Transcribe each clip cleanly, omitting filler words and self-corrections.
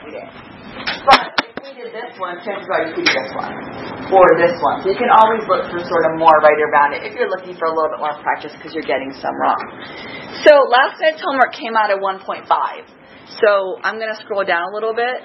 copied it. But if we did this one, chances are you could do this one. Or this one. So you can always look for sort of more right around it if you're looking for a little bit more practice because you're getting some wrong. So last night's homework came out at 1.5. So I'm going to scroll down a little bit.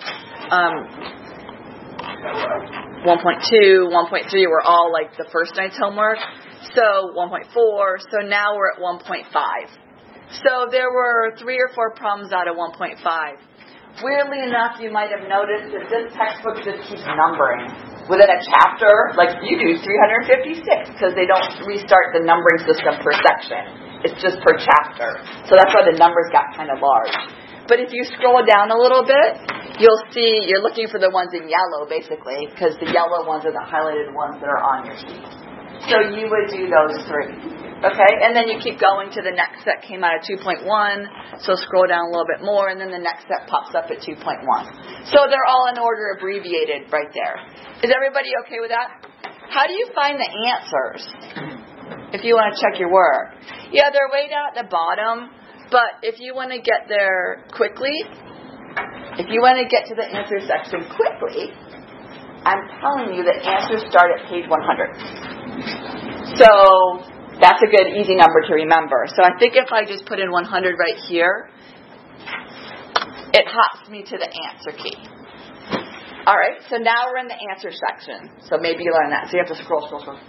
1.2, 1.3 were all like the first night's homework. So 1.4. So now we're at 1.5. So there were 3 or 4 problems out of 1.5. Weirdly enough, you might have noticed that this textbook just keeps numbering. Within a chapter, like you do 356, because they don't restart the numbering system per section. It's just per chapter. So that's why the numbers got kind of large. But if you scroll down a little bit, you'll see you're looking for the ones in yellow, basically, because the yellow ones are the highlighted ones that are on your sheet. So you would do those 3. Okay, and then you keep going to the next set came out at 2.1, so scroll down a little bit more, and then the next set pops up at 2.1. So they're all in order abbreviated right there. Is everybody okay with that? How do you find the answers if you want to check your work? Yeah, they're way down at the bottom, but if you want to get there quickly, if you want to get to the answer section quickly, I'm telling you the answers start at page 100. So that's a good, easy number to remember. So I think if I just put in 100 right here, it hops me to the answer key. All right, so now we're in the answer section. So maybe you learn that. So you have to scroll.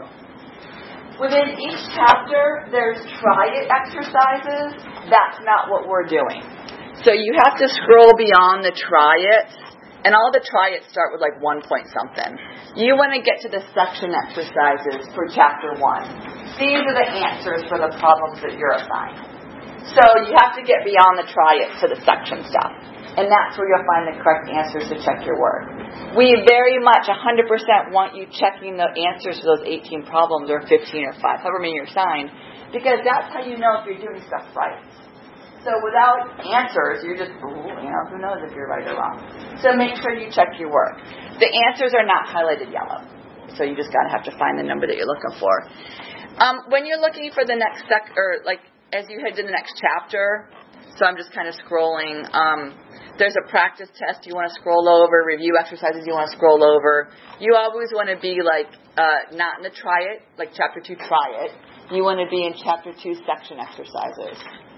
Within each chapter, there's try it exercises. That's not what we're doing. So you have to scroll beyond the try it. And all the try it start with like 1 point something. You want to get to the section exercises for chapter 1. These are the answers for the problems that you're assigned. So you have to get beyond the try it to the section stuff. And that's where you'll find the correct answers to check your work. We very much 100% want you checking the answers to those 18 problems or 15 or 5, however many you're assigned, because that's how you know if you're doing stuff right. So without answers, you're just, who knows if you're right or wrong. So make sure you check your work. The answers are not highlighted yellow. So you just got to have to find the number that you're looking for. When you're looking for the next as you head to the next chapter, so I'm just kind of scrolling, there's a practice test you want to scroll over, review exercises you want to scroll over. You always want to be not in the try it, like chapter 2 try it. You want to be in chapter 2 section exercises.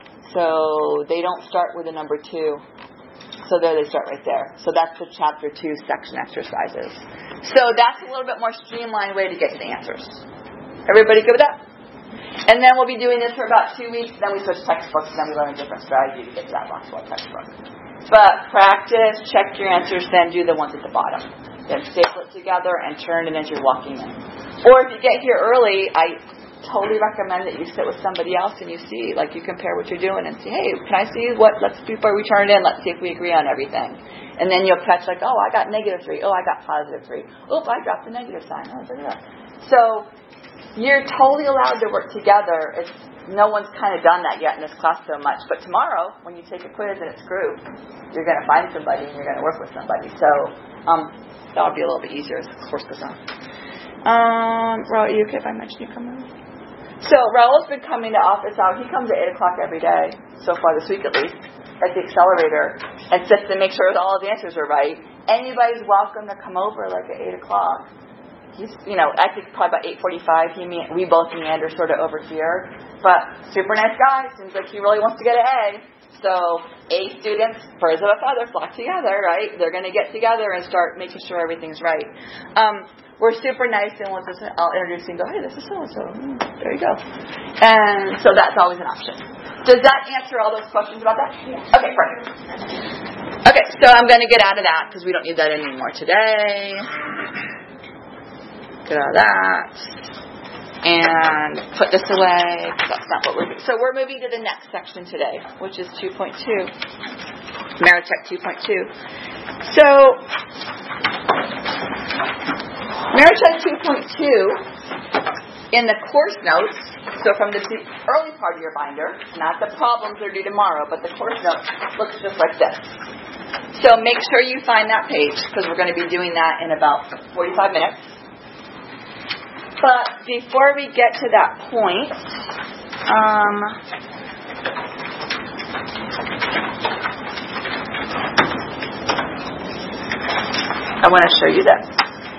So they don't start with the number 2. So there they start right there. So that's the chapter 2 section exercises. So that's a little bit more streamlined way to get to the answers. Everybody good with that? And then we'll be doing this for about 2 weeks. Then we switch textbooks. And then we learn a different strategy to get to that Rockwell textbook. But practice, check your answers, then do the ones at the bottom. Then staple it together and turn it as you're walking in. Or if you get here early, I totally recommend that you sit with somebody else and you see, you compare what you're doing and see, hey, can I see before we turn it in, let's see if we agree on everything. And then you'll catch I got -3. Oh, I got +3. Oh, I dropped the negative sign. Oh, da, da, da. So you're totally allowed to work together. No one's kind of done that yet in this class so much. But tomorrow, when you take a quiz and it's group, you're going to find somebody and you're going to work with somebody. So that'll be a little bit easier as the course goes on. Raul, are you okay if I mention you come in? So Raul's been coming to office hour. He comes at 8 o'clock every day, so far this week at least, at the accelerator, and sits to make sure that all his answers are right. Anybody's welcome to come over at 8 o'clock. He's, I think probably about 8:45. We both meander sort of over here, but super nice guy. Seems like he really wants to get an A. So A students, birds of a feather, flock together, right? They're going to get together and start making sure everything's right. We're super nice, and I'll introduce you and go, hey, this is so-and-so. There you go. And so that's always an option. Does that answer all those questions about that? Yeah. Okay, perfect. Okay, so I'm going to get out of that because we don't need that anymore today. Get out of that. And put this away. That's not what we're doing. So we're moving to the next section today, which is 2.2. Meritech 2.2. So Meritech 2.2, in the course notes, so from the early part of your binder, not the problems that are due tomorrow, but the course notes, looks just like this. So make sure you find that page, because we're going to be doing that in about 45 minutes. But before we get to that point, I want to show you this.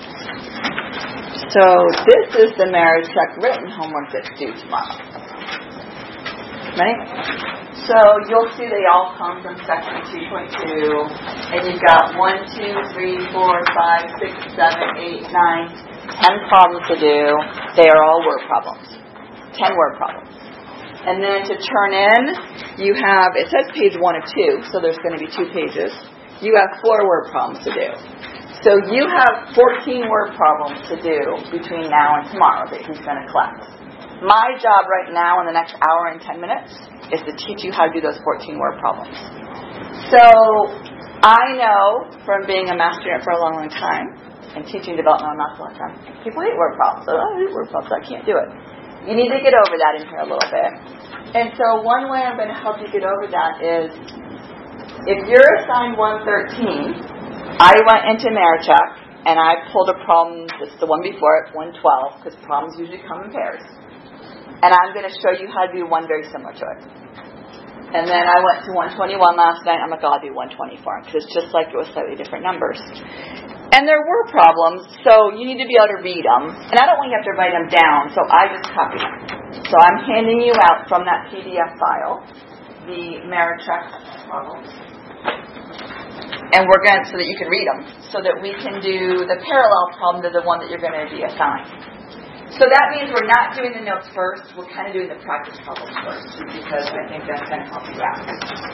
So this is the marriage check written homework that's due tomorrow. Right? So you'll see they all come from section 2.2, and you've got 1, 2, 3, 4, 5, 6, 7, 8, 9, 10 problems to do. They are all word problems. 10 word problems. And then to turn in, you have, it says page 1 of 2, so there's going to be 2 pages. You have 4 word problems to do. So you have 14 word problems to do between now and tomorrow that he's going to collect. My job right now in the next hour and 10 minutes is to teach you how to do those 14 word problems. So I know from being a math student for a long, long time and teaching developmental math for a long time, people hate word problems. So I hate word problems, I can't do it. You need to get over that in here a little bit. And so one way I'm going to help you get over that is if you're assigned 113, I went into Maricheck and I pulled a problem, it's the one before it, 112, because problems usually come in pairs. And I'm going to show you how to do one very similar to it. And then I went to 121 last night. I'm like, I'll do 124 because it's just like it was slightly different numbers. And there were problems, so you need to be able to read them. And I don't want you to have to write them down, so I just copy them. So I'm handing you out from that PDF file the Maricheck problems. And we're going to, so that you can read them, so that we can do the parallel problem to the one that you're going to be assigned. So that means we're not doing the notes first, we're kind of doing the practice problems first, because I think that's going to help you out.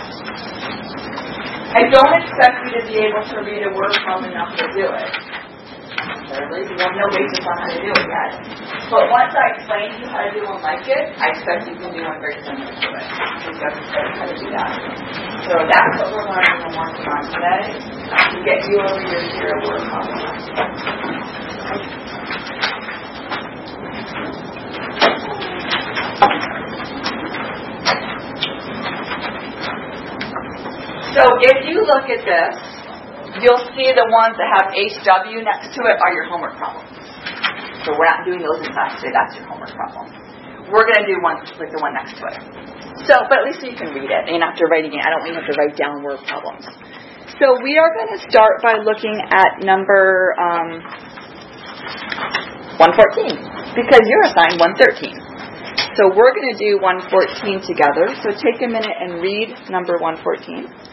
I don't expect you to be able to read a word problem enough to do it. Thirdly, you have no basis on how to do it yet. But once I explain to you how to do one like it, I expect you can do one very similar to it. Because that's how to do that. So that's what we're learning and working on today, to get you over your zero word problem. So if you look at this, you'll see the ones that have HW next to it are your homework problems. So we're not doing those in class today, that's your homework problem. We're going to do one like the one next to it. So, but at least so you can read it, and after writing it, I don't mean you have to write down word problems. So we are going to start by looking at number 114, because you're assigned 113. So we're going to do 114 together. So take a minute and read number 114.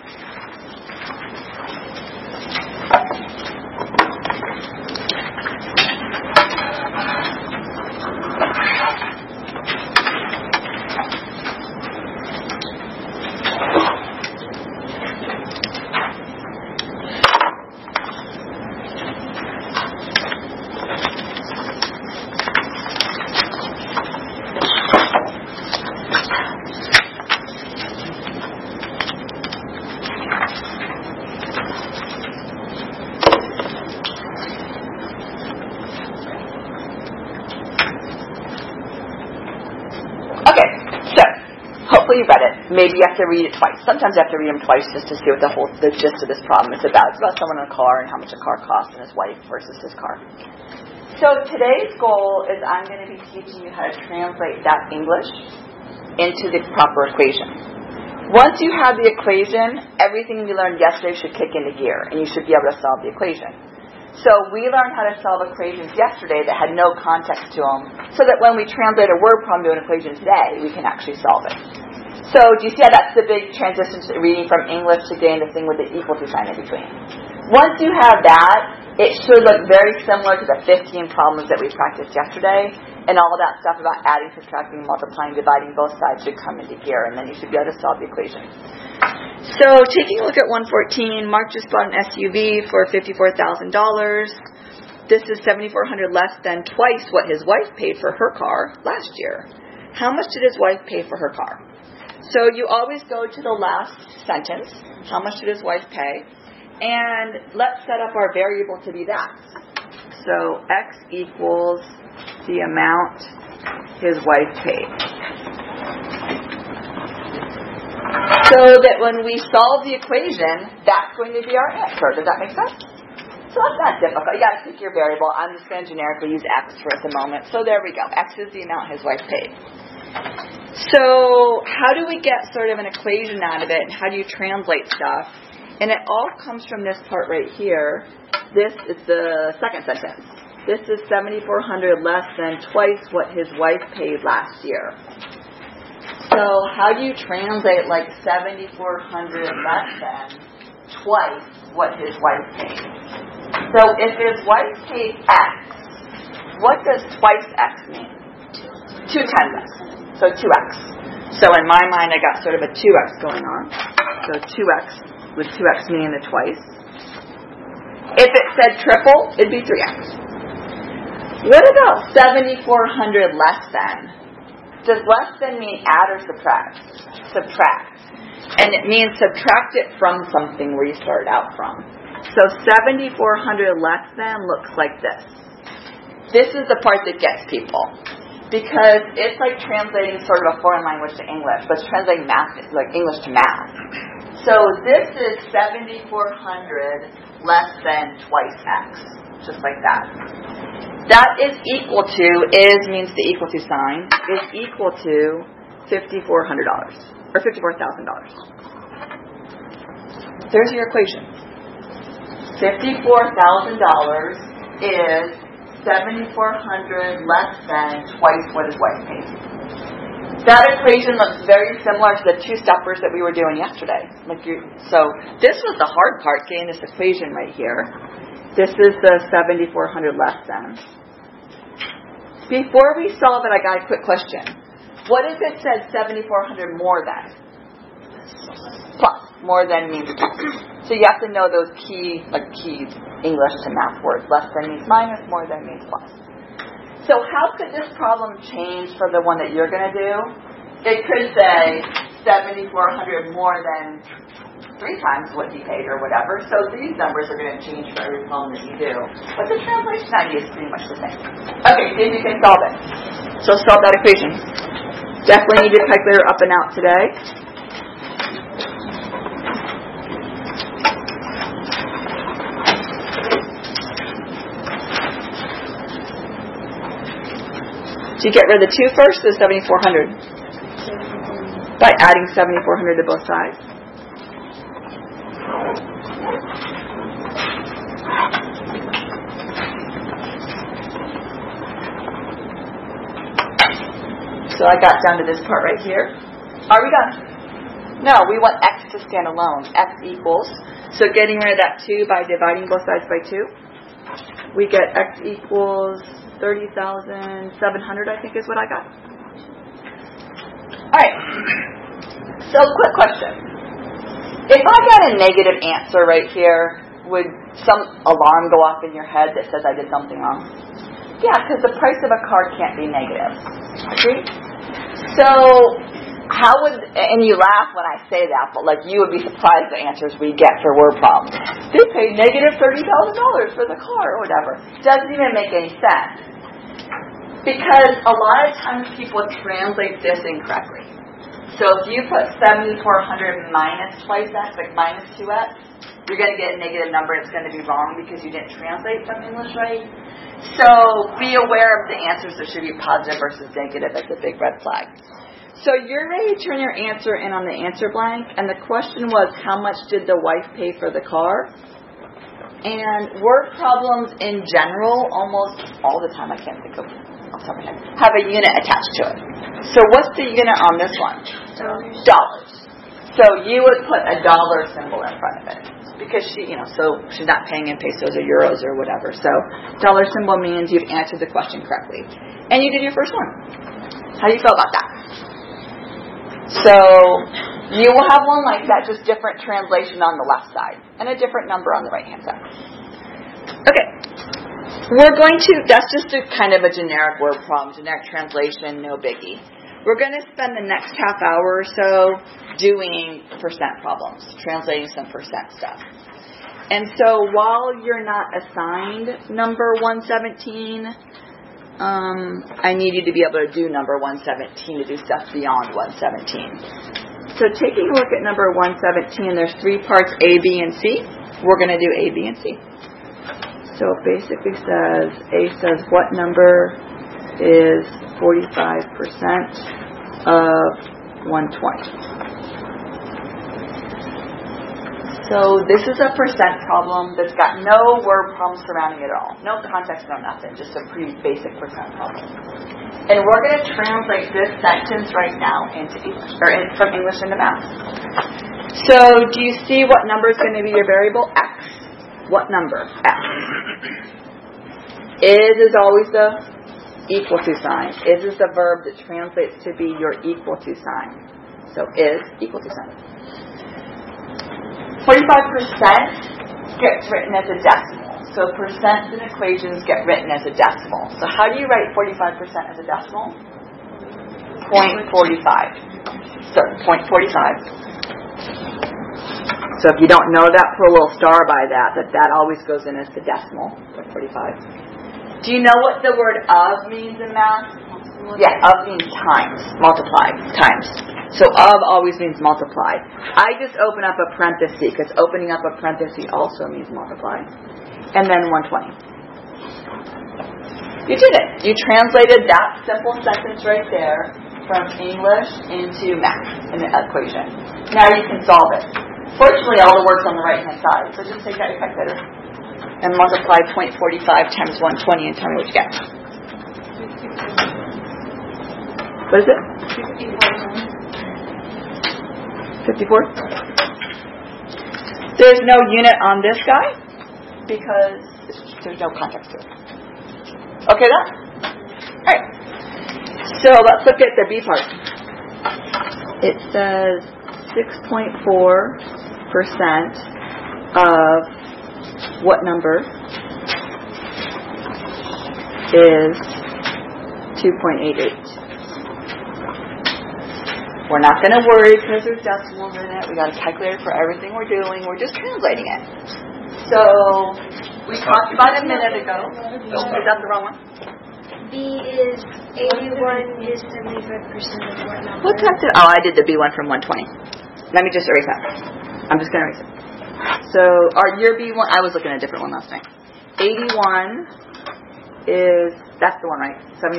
You read it. Maybe you have to read it twice. Sometimes you have to read them twice just to see what the gist of this problem is about. It's about someone in a car and how much a car costs and his wife versus his car. So today's goal is I'm going to be teaching you how to translate that English into the proper equation. Once you have the equation, everything we learned yesterday should kick into gear and you should be able to solve the equation. So we learned how to solve equations yesterday that had no context to them so that when we translate a word problem to an equation today, we can actually solve it. So do you see how that's the big transition to reading from English to getting the thing with the equal to sign in between? Once you have that, it should look very similar to the 15 problems that we practiced yesterday, and all of that stuff about adding, subtracting, multiplying, dividing both sides should come into gear, and then you should be able to solve the equation. So taking a look at 114, Mark just bought an SUV for $54,000. This is $7,400 less than twice what his wife paid for her car last year. How much did his wife pay for her car? So you always go to the last sentence, how much did his wife pay? And let's set up our variable to be that. So X equals the amount his wife paid. So that when we solve the equation, that's going to be our answer. Does that make sense? So that's not difficult. You got to pick your variable. I'm just going to generically use X for the moment. So there we go. X is the amount his wife paid. So how do we get sort of an equation out of it, and how do you translate stuff? And it all comes from this part right here. This is the second sentence. This is $7,400 less than twice what his wife paid last year. So how do you translate like $7,400 less than twice what his wife paid? So if his wife paid X, what does twice X mean? 2 times X. So 2X. So in my mind, I got sort of a 2X going on. So 2X, with 2X meaning the twice. If it said triple, it'd be 3X. What about 7,400 less than? Does less than mean add or subtract? Subtract. And it means subtract it from something where you started out from. So 7,400 less than looks like this. This is the part that gets people. Because it's like translating sort of a foreign language to English, but it's translating math, like English to math. So this is 7,400 less than twice X. Just like that. That is equal to, is means the equal to sign, is equal to $5,400 or $54,000. There's your equation. $54,000 is 7,400 less than twice what his wife paid. That equation looks very similar to the two-steppers that we were doing yesterday. So this was the hard part, getting this equation right here. This is the 7,400 less than. Before we solve it, I got a quick question. What if it said 7,400 more than? Plus. More than means plus. So you have to know those key English to math words. Less than means minus, more than means plus. So how could this problem change for the one that you're going to do? It could say 7,400 more than 3 times what he paid or whatever. So these numbers are going to change for every problem that you do. But the translation idea is pretty much the same. Okay, see if you can solve it. So solve that equation. Definitely need your calculator up and out today. So you get rid of the 2 first, so 7,400. By adding 7,400 to both sides. So I got down to this part right here. Are we done? No, we want x to stand alone. X equals. So getting rid of that 2 by dividing both sides by 2. We get x equals 30,700, I think is what I got. Alright. So quick question. If I got a negative answer right here, would some alarm go off in your head that says I did something wrong? Yeah, because the price of a car can't be negative. Agree? So, how would, and you laugh when I say that, but like you would be surprised the answers we get for word problems. They paid negative $30,000 for the car or whatever. Doesn't even make any sense. Because a lot of times people translate this incorrectly. So if you put 7,400 minus twice X, like minus 2X, you're going to get a negative number. It's going to be wrong because you didn't translate from English right. So be aware of the answers that should be positive versus negative. That's a big red flag. So you're ready to turn your answer in on the answer blank. And the question was, how much did the wife pay for the car? And word problems in general, almost all the time, I can't think of have a unit attached to it. So what's the unit on this one? Dollars. So you would put a dollar symbol in front of it. Because so she's not paying in pesos or euros or whatever. So dollar symbol means you've answered the question correctly. And you did your first one. How do you feel about that? So you will have one like that, just different translation on the left side. And a different number on the right hand side. Okay. We're going to, that's just a kind of a generic word problem, generic translation, no biggie. We're going to spend the next half hour or so doing percent problems, translating some percent stuff. And so while you're not assigned number 117, I need you to be able to do number 117 to do stuff beyond 117. So taking a look at number 117, there's 3 parts, A, B, and C. We're going to do A, B, and C. So it basically says, A says what number is 45% of 120. So this is a percent problem that's got no word problem surrounding it at all. No context, no nothing. Just a pretty basic percent problem. And we're going to translate this sentence right now into English, or from English into math. So do you see what number is going to be your variable? X. What number? X. Is always the equal to sign. Is the verb that translates to be your equal to sign. So is equal to sign. 45% gets written as a decimal. So percents and equations get written as a decimal. So how do you write 45% as a decimal? 0.45. So 0.45. So if you don't know that, put a little star by that always goes in as the decimal. 0.45. Do you know what the word of means in math? Yeah, of means times, multiplied, times. So of always means multiplied. I just open up a parenthesis because opening up a parenthesis also means multiplied. And then 120. You did it. You translated that simple sentence right there from English into math in the equation. Now you can solve it. Fortunately, all the work's on the right-hand side. So just take that calculator and multiply 0.45 times 120 and tell me what you get. What is it? 54? There's no unit on this guy because there's no context to it. Okay, that? Alright. So let's look at the B part. It says 6.4% of what number is 2.88. We're not going to worry because there's decimals in it. We got a calculator for everything we're doing. We're just translating it. So we talked about a minute ago. Is that the wrong one? B is 81 is 75% of what number? What type did? Oh, I did the B one from 120. Let me just erase that. I'm just going to erase it. So your B one. I was looking at a different one last night. 81 is that's the one, right?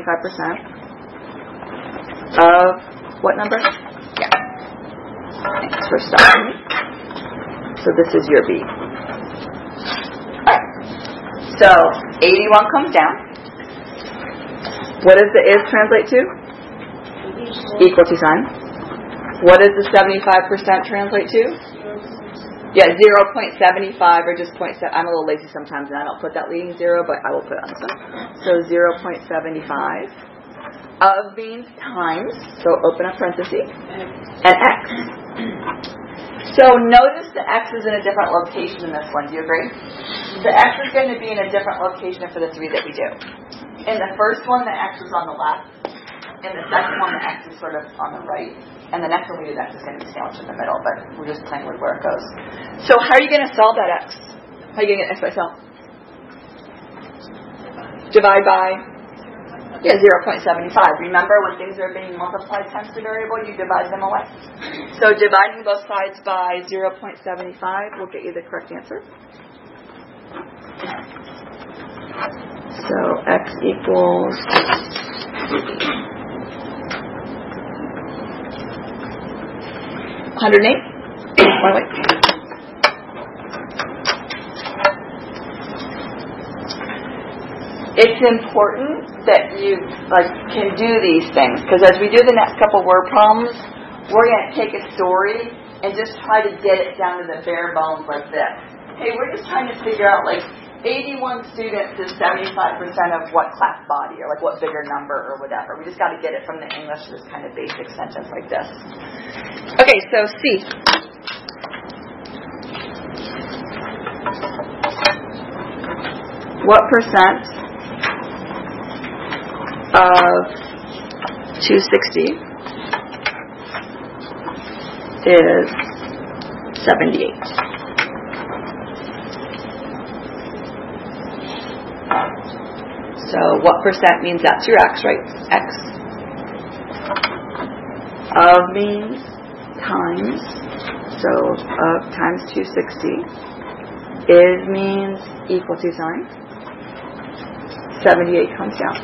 75% of. What number? Yeah. Thanks for stopping me. So this is your B. Alright. So 81 comes down. What does the is translate to? Equal to sign. What does the 75% translate to? Yeah, 0.75 or just 0.7. I'm a little lazy sometimes and I don't put that leading zero, but I will put it on this one. So 0.75. Of means times, so open up parenthesis, and x. So notice the x is in a different location in this one. Do you agree? The x is going to be in a different location for the three that we do. In the first one, the x is on the left. In the second one, the x is sort of on the right. And the next one we do, the x is going to be sandwiched in the middle, but we're just playing with where it goes. So how are you going to solve that x? How are you going to get x by itself? Divide by? Yeah, 0.75. Remember, when things are being multiplied times the variable, you divide them away. So dividing both sides by 0.75 will get you the correct answer. So x equals 108. Wait. It's important that you can do these things because as we do the next couple word problems, we're going to take a story and just try to get it down to the bare bones like this. Hey, we're just trying to figure out 81 students is 75% of what class body or what bigger number or whatever. We just got to get it from the English to this kind of basic sentence like this. Okay, so C. What percent of 260 is 78. So what percent means that's your x, right? X. Of means times. So of times 260. Is means equal to sign. 78 comes down.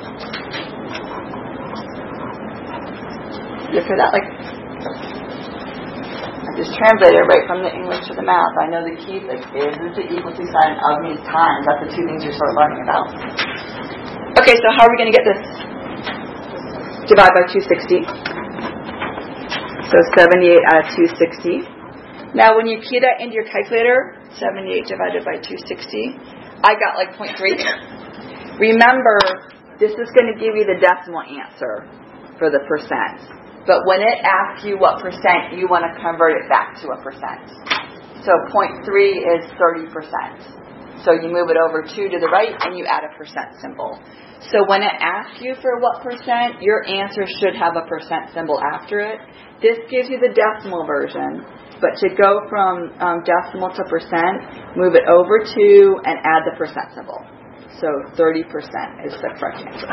You hear that? Just translate it right from the English to the math. I know the key like is the equal to sign, of means times. That's the two things you're sort of learning about. Okay, so how are we going to get this? Divide by 260. So 78 out of 260. Now when you key that into your calculator, 78 divided by 260, I got like 0.3. Remember, this is going to give you the decimal answer for the percent. But when it asks you what percent, you want to convert it back to a percent. So 0.3 is 30%. So you move it over 2 to the right and you add a percent symbol. So when it asks you for what percent, your answer should have a percent symbol after it. This gives you the decimal version. But to go from decimal to percent, move it over 2 and add the percent symbol. So 30% is the correct answer.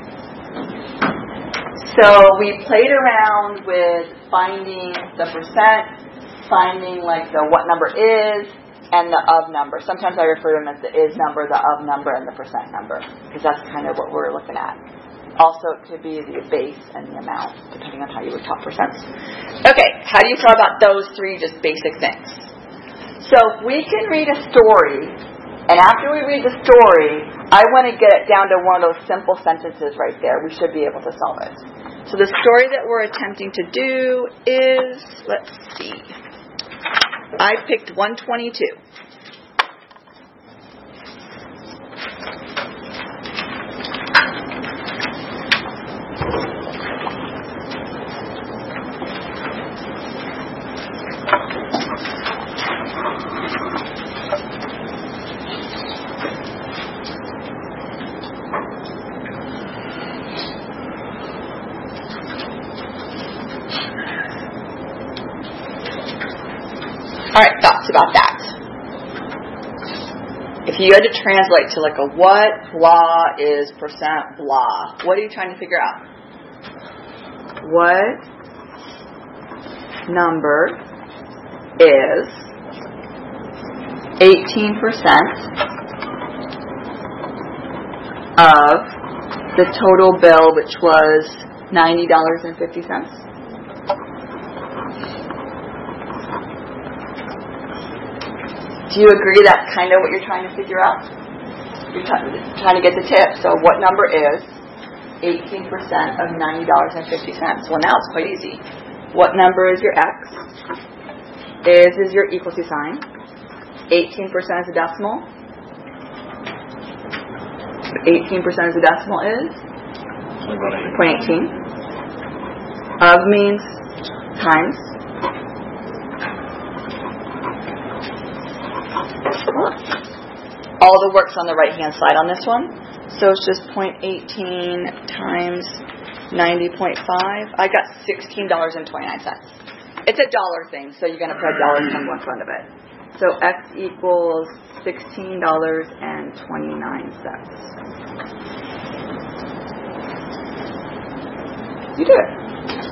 So we played around with finding the percent, finding like the what number is, and the of number. Sometimes I refer to them as the is number, the of number, and the percent number, because that's kind of what we're looking at. Also, it could be the base and the amount, depending on how you would talk percents. Okay, how do you throw about those three just basic things? So if we can read a story, and after we read the story, I want to get it down to one of those simple sentences right there. We should be able to solve it. So the story that we're attempting to do is, let's see, I picked 122. Alright, thoughts about that? If you had to translate to like a what blah is percent blah, what are you trying to figure out? What number is 18% of the total bill, which was $90.50? Do you agree that's kind of what you're trying to figure out? You're trying to get the tip. So what number is 18% of $90.50? Well, now it's quite easy. What number is your x? Is your equal to sign. 18% is a decimal. 18% is a decimal is 0.18. Of means times. All the work's on the right-hand side on this one. So it's just 0.18 times 90.5. I got $16.29. It's a dollar thing, so you're going to put a dollar symbol in front of it. So x equals $16.29. You do it.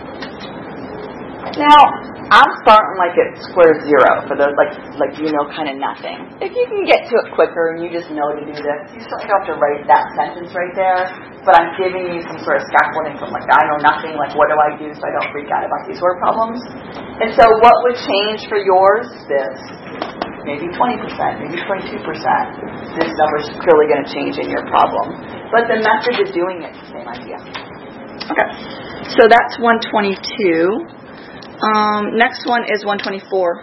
Now, I'm starting like at square zero for those like kind of nothing. If you can get to it quicker and you just know to do this, you certainly don't have to write that sentence right there. But I'm giving you some sort of scaffolding from like I know nothing, like what do I do so I don't freak out about these word problems. And so what would change for yours? This. Maybe 20%, maybe 22%. This number is clearly going to change in your problem. But the method of doing it is the same idea. Okay. So that's 122. Next one is 124.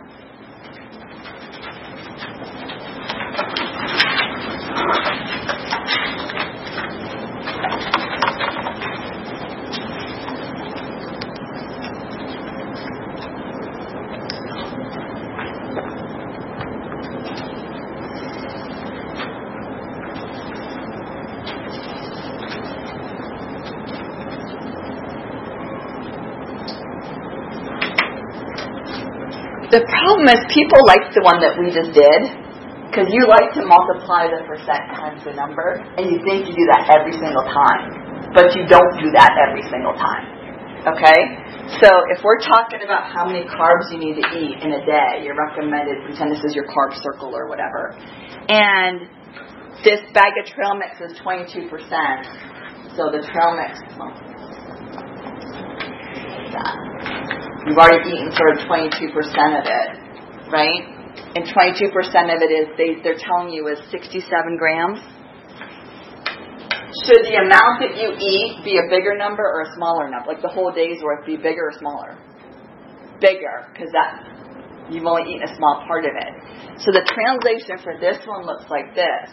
The problem is people like the one that we just did because you like to multiply the percent times the number and you think you do that every single time, but you don't do that every single time. Okay? So if we're talking about how many carbs you need to eat in a day, your recommended, pretend this is your carb circle or whatever, and this bag of trail mix is 22%, so the trail mix, You've already eaten sort of 22% of it, right? And 22% of it is, they're telling you is 67 grams. Should the amount that you eat be a bigger number or a smaller number? Like the whole day's worth be bigger or smaller? Bigger, because you've only eaten a small part of it. So the translation for this one looks like this.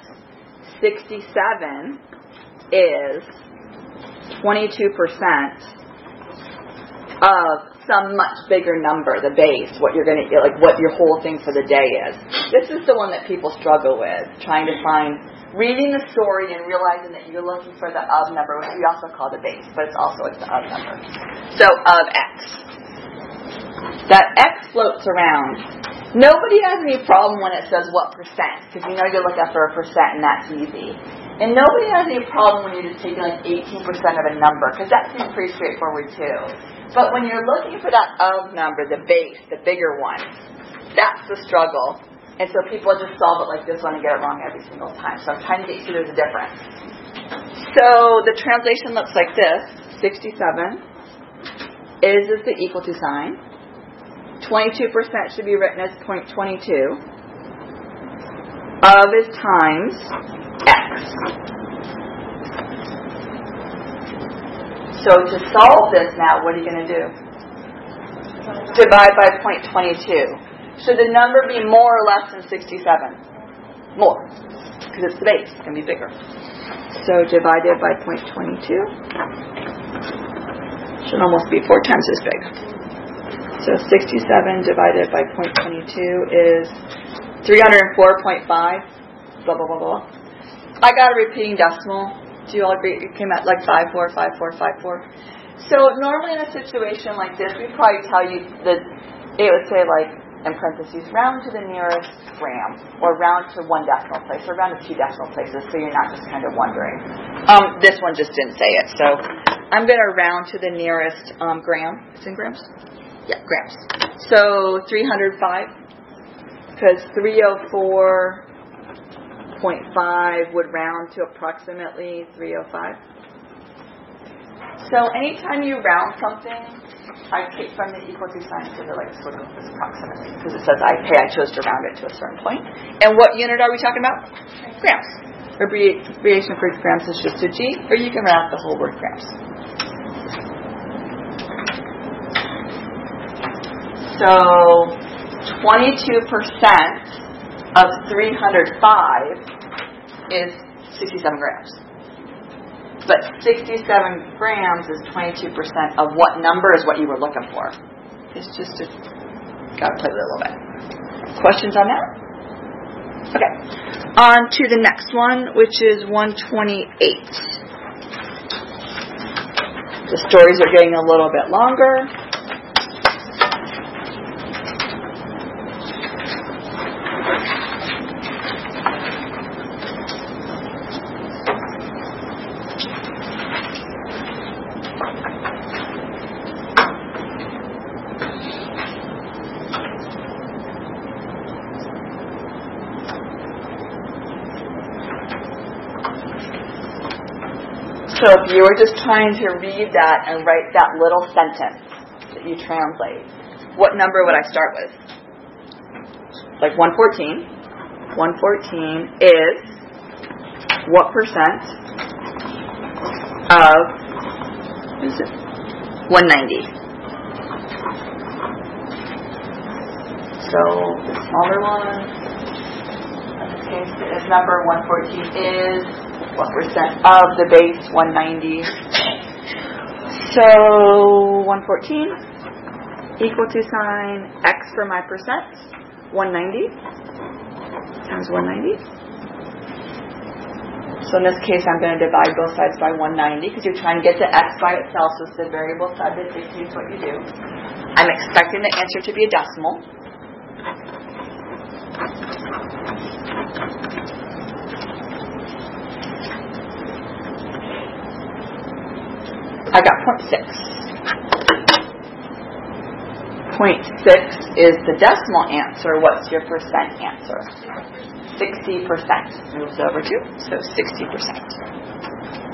67 is 22% of some much bigger number, the base, what you're going to eat, like what your whole thing for the day is. This is the one that people struggle with, trying to find, reading the story and realizing that you're looking for the of number, which we also call the base, but it's also the of number. So of X. That X floats around. Nobody has any problem when it says what percent, because you know you look up for a percent and that's easy. And nobody has any problem when you're just taking like 18% of a number, because that seems pretty straightforward too. But when you're looking for that of number, the base, the bigger one, that's the struggle. And so people just solve it like this one and get it wrong every single time. So I'm trying to get you there's a difference. So the translation looks like this. 67 is the equal to sign. 22% should be written as 0.22. Of is times X. So to solve this now, what are you going to do? Divide by 0.22. Should the number be more or less than 67? More. Because it's the base. It's going to be bigger. So divided by 0.22 should almost be 4 times as big. So 67 divided by 0.22 is 304.5. Blah, blah, blah, blah. I got a repeating decimal. Do you all agree? It came out like 545454. So normally in a situation like this, we'd probably tell you that it would say like in parentheses, round to the nearest gram, or round to 1 decimal place, or round to 2 decimal places, so you're not just kind of wondering. This one just didn't say it, so I'm going to round to the nearest gram. It's in grams? Yeah, grams. So 305, because 304.5 would round to approximately 305. So anytime you round something, I take from the equal to sign to the like sort of approximately, because it says I chose to round it to a certain point. And what unit are we talking about? Grams. Abbreviation for grams is just a G, or you can round the whole word grams. So 22% of 305 is 67 grams. But 67 grams is 22% of what number is what you were looking for. It's just got to play with it a little bit. Questions on that? Okay. On to the next one, which is 128. The stories are getting a little bit longer. So if you were just trying to read that and write that little sentence that you translate, what number would I start with? Like 114. 114 is what percent of 190? So the smaller one, in this case, is number 114 is what percent of the base 190? So 114 equal to sign X for my percent, 190 times 190. So in this case, I'm going to divide both sides by 190 because you're trying to get to X by itself, so it's the variable side that dictates what you do. I'm expecting the answer to be a decimal. I got 0.6. 0.6 is the decimal answer. What's your percent answer? 60% moves over to, so 60%.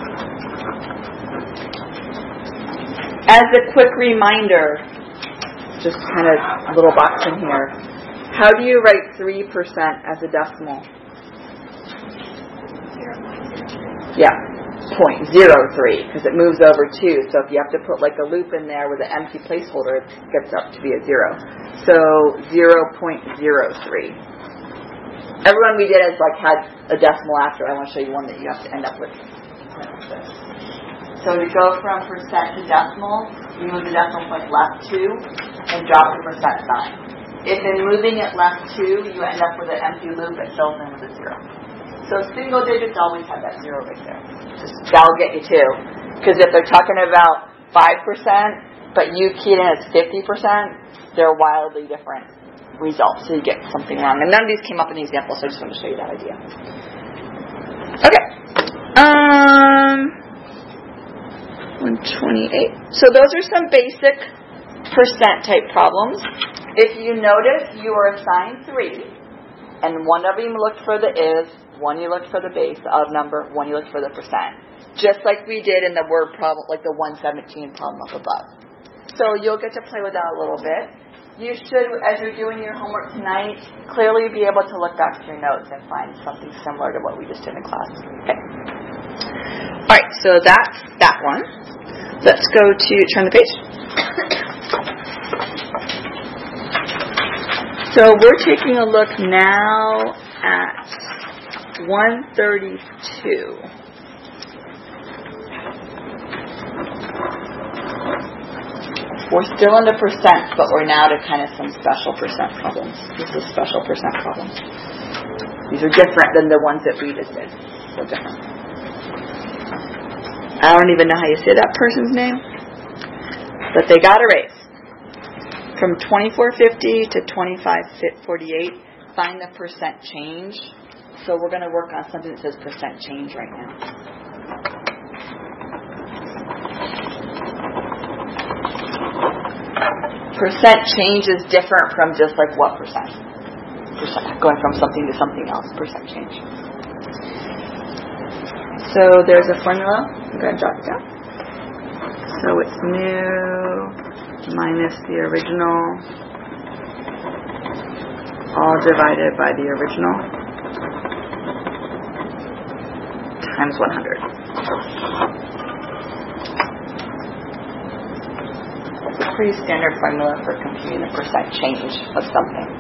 As a quick reminder, just kind of a little box in here. How do you write 3% as a decimal? Yeah, 0.03, because it moves over 2. So if you have to put like a loop in there with an empty placeholder, it gets up to be a 0. So 0.03. Everyone we did is like had a decimal after. I want to show you one that you have to end up with. So to go from percent to decimal, you move the decimal point left 2 and drop the percent sign. If in moving it left 2, you end up with an empty loop that fills in with a 0. So single digits always have that 0 right there. That'll get you 2. Because if they're talking about 5%, but you keyed in as 50%, they're wildly different results. So you get something wrong. And none of these came up in the example, so I just want to show you that idea. Okay. 128. So those are some basic percent type problems. If you notice, you are assigned 3, and one of them looked for the is, one you looked for the base of number, one you looked for the percent. Just like we did in the word problem, like the 117 problem up above. So you'll get to play with that a little bit. You should, as you're doing your homework tonight, clearly be able to look back to your notes and find something similar to what we just did in class. Okay. Alright, so that's that one. Let's go to, turn the page. So we're taking a look now at 132. We're still in the percent, but we're now to kind of some special percent problems. This is special percent problems. These are different than the ones that we just did. So different. I don't even know how you say that person's name, but they got a raise. From 2450 to 2548, find the percent change. So we're going to work on something that says percent change right now. Percent change is different from just like what percent. Going from something to something else. Percent change. So there's a formula. I'm going to jot it down. So it's new minus the original, all divided by the original, times 100. It's a pretty standard formula for computing the percent change of something.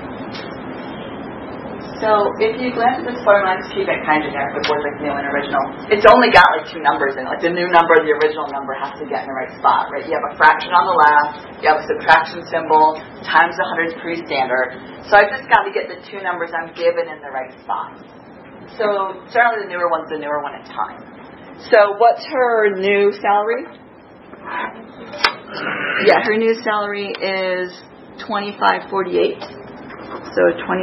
So if you glance at this formula, just keep it kind of generic with words like new and original. It's only got like 2 numbers in it. Like the new number, the original number has to get in the right spot, right? You have a fraction on the left, you have a subtraction symbol, times 100 is pretty standard. So I've just got to get the 2 numbers I'm given in the right spot. So certainly the newer one's the newer one in time. So what's her new salary? Yeah, her new salary is $25.48. So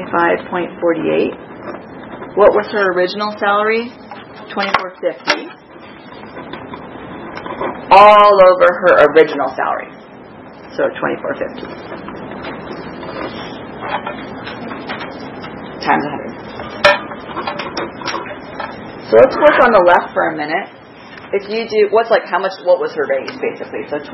25.48. What was her original salary? $24.50. All over her original salary. So $24.50. Times 100. So let's work on the left for a minute. If you do, what was her raise basically? So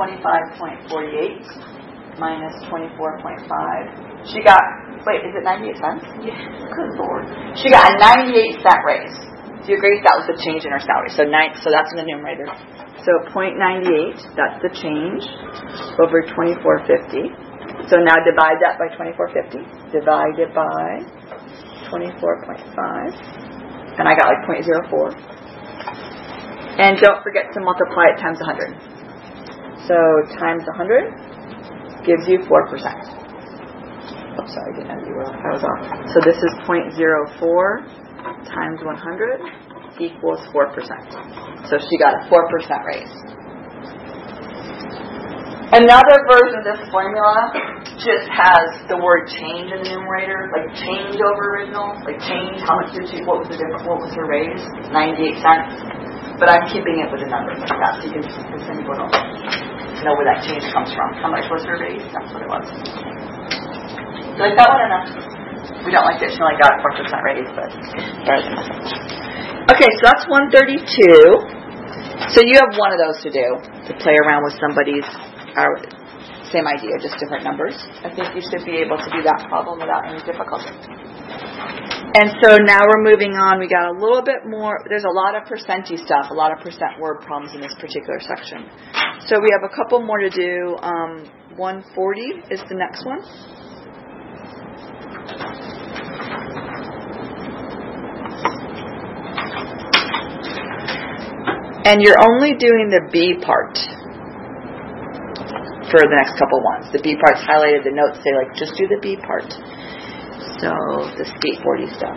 25.48 minus 24.5. She got, is it 98 cents? Yeah. Good Lord. She got a 98-cent raise. Do you agree that was the change in her salary? So that's in the numerator. So 0.98, that's the change, over 24.50. So now divide that by 24.50. Divide it by 24.5. And I got like 0.04. And don't forget to multiply it times 100. So times 100 gives you 4%. Oh, sorry, I didn't know you were off. I was off. So this is 0.04 times 100 equals 4%. So she got a 4% raise. Another version of this formula just has the word change in the numerator, like change over original, like change, how much did she, what was her raise? 98 cents. But I'm keeping it with a number like that, so you can know where that change comes from. How much was her raise? That's what it was. You like that one or no? We don't like it. She only got a 4% raise, but better than nothing. Okay, so that's 132. So you have one of those to do, to play around with somebody's Same idea, just different numbers. I think you should be able to do that problem without any difficulty. And so now we're moving on. We got a little bit more. There's a lot of percenty stuff, a lot of percent word problems in this particular section. So we have a couple more to do. 140 is the next one. And you're only doing the B part for the next couple ones. The B part's highlighted. The notes say, like, just do the B part. So, the skateboarding stuff.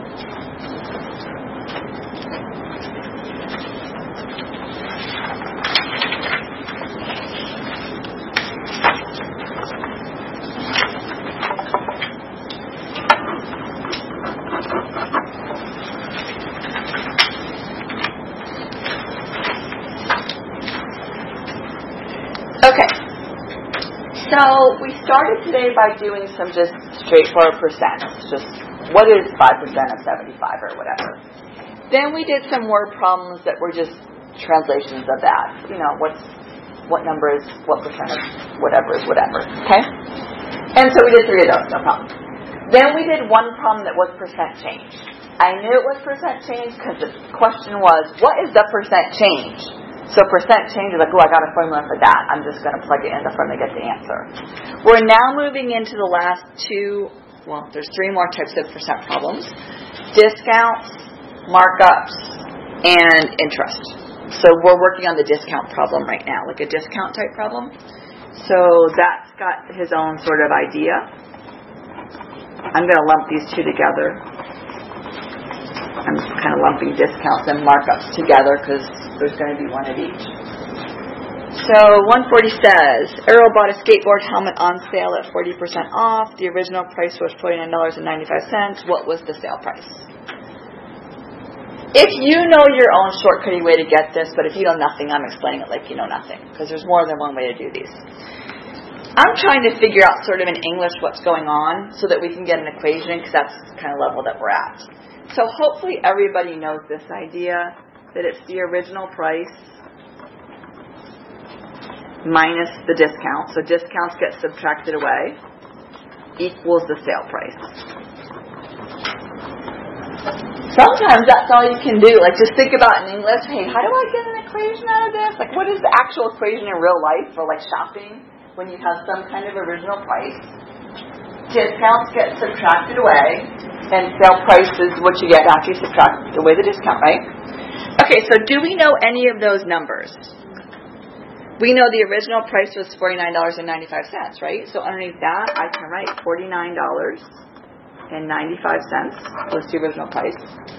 Okay. So we started today by doing some just straightforward percents. Just what is 5% of 75 or whatever. Then we did some word problems that were just translations of that. You know, what number is what percent of whatever is whatever. Okay? And so we did 3 of those, no problem. Then we did one problem that was percent change. I knew it was percent change because the question was, what is the percent change? So percent change is like, I got a formula for that. I'm just going to plug it in the formula to get the answer. We're now moving into the last 2, there's 3 more types of percent problems. Discounts, markups, and interest. So we're working on the discount problem right now, like a discount type problem. So that's got his own sort of idea. I'm going to lump these 2 together. I'm kind of lumping discounts and markups together because there's going to be one of each. So 140 says, Errol bought a skateboard helmet on sale at 40% off. The original price was $49.95. What was the sale price? If you know your own shortcutty way to get this, but if you know nothing, I'm explaining it like you know nothing, because there's more than one way to do these. I'm trying to figure out sort of in English what's going on so that we can get an equation, because that's the kind of level that we're at. So hopefully everybody knows this idea, that it's the original price minus the discount. So discounts get subtracted away equals the sale price. Sometimes that's all you can do. Like, just think about in English, hey, how do I get an equation out of this? Like, what is the actual equation in real life for, like, shopping when you have some kind of original price? Discounts get subtracted away, and sale price is what you get after you subtract away the discount, right? Okay, so do we know any of those numbers? We know the original price was $49.95, right? So underneath that, I can write $49.95 was the original price.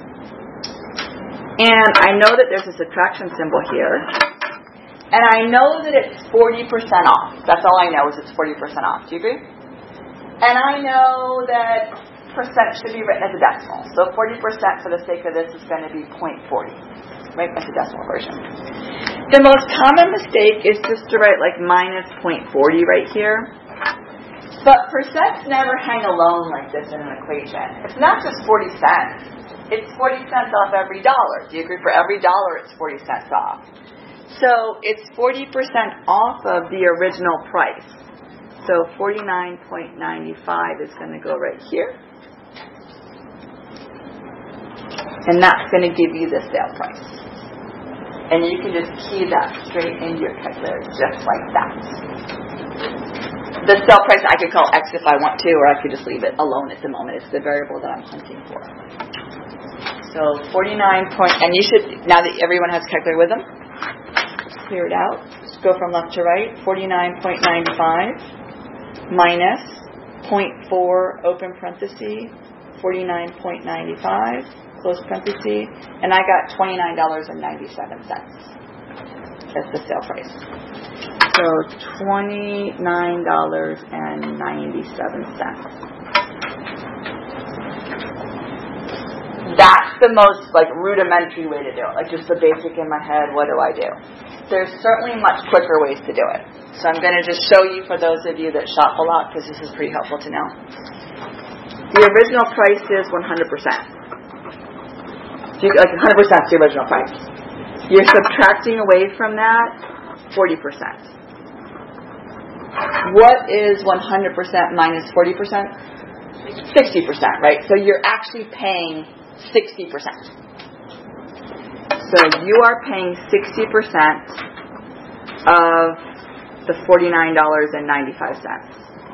And I know that there's a subtraction symbol here. And I know that it's 40% off. That's all I know is it's 40% off. Do you agree? And I know that percent should be written as a decimal. So 40% for the sake of this is going to be 0.40. Right? That's the decimal version. The most common mistake is just to write like minus 0.40 right here. But percents never hang alone like this in an equation. It's not just 40 cents. It's 40 cents off every dollar. Do you agree? For every dollar, it's 40 cents off. So it's 40% off of the original price. So 49.95 is going to go right here. And that's going to give you the sale price. And you can just key that straight into your calculator, just like that. The sale price I could call X if I want to, or I could just leave it alone at the moment. It's the variable that I'm hunting for. So 49 point, and you should, now that everyone has a calculator with them, clear it out. Just go from left to right. 49.95 minus 0.4 open parenthesis, 49.95. Close parenthesis, and I got $29.97. That's the sale price. So $29.97. That's the most rudimentary way to do it. Just the basic in my head. What do I do? There's certainly much quicker ways to do it. So I'm going to just show you for those of you that shop a lot, because this is pretty helpful to know. The original price is 100%. So 100% is the original price. You're subtracting away from that 40%. What is 100% minus 40%? 60%, right? So you're actually paying 60%. So you are paying 60% of the $49.95.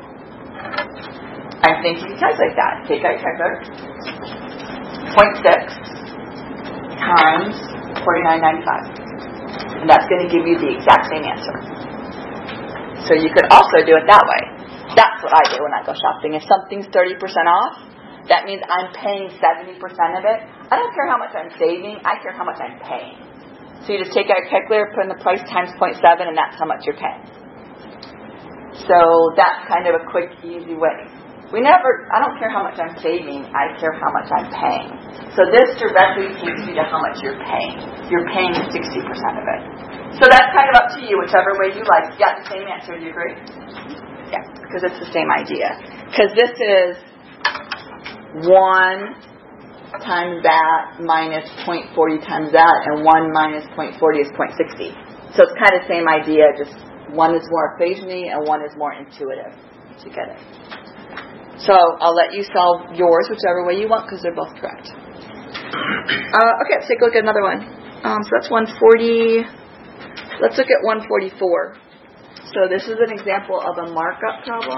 I think you can calculate that. Take out your calculator. 0.6 times $49.95. And that's going to give you the exact same answer. So you could also do it that way. That's what I do when I go shopping. If something's 30% off, that means I'm paying 70% of it. I don't care how much I'm saving. I care how much I'm paying. So you just take out your calculator, put in the price times 0.7, and that's how much you're paying. So that's kind of a quick, easy way. I don't care how much I'm saving. I care how much I'm paying. So this directly takes you to how much you're paying. You're paying 60% of it. So that's kind of up to you, whichever way you like. You got the same answer. Do you agree? Yeah, because it's the same idea. Because this is 1 times that minus 0.40 times that, and 1 minus 0.40 is 0.60. So it's kind of the same idea, just one is more equation-y and one is more intuitive to get it. So I'll let you solve yours whichever way you want because they're both correct. Okay, let's take a look at another one. So that's 140. Let's look at 144. So this is an example of a markup problem.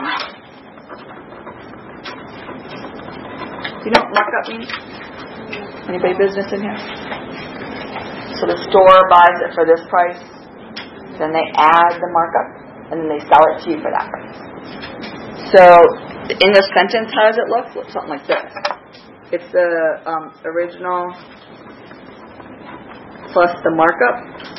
Do you know what markup means? Anybody business in here? So the store buys it for this price, then they add the markup, and then they sell it to you for that price. So in the sentence, how does it look? It looks something like this. It's the original plus the markup.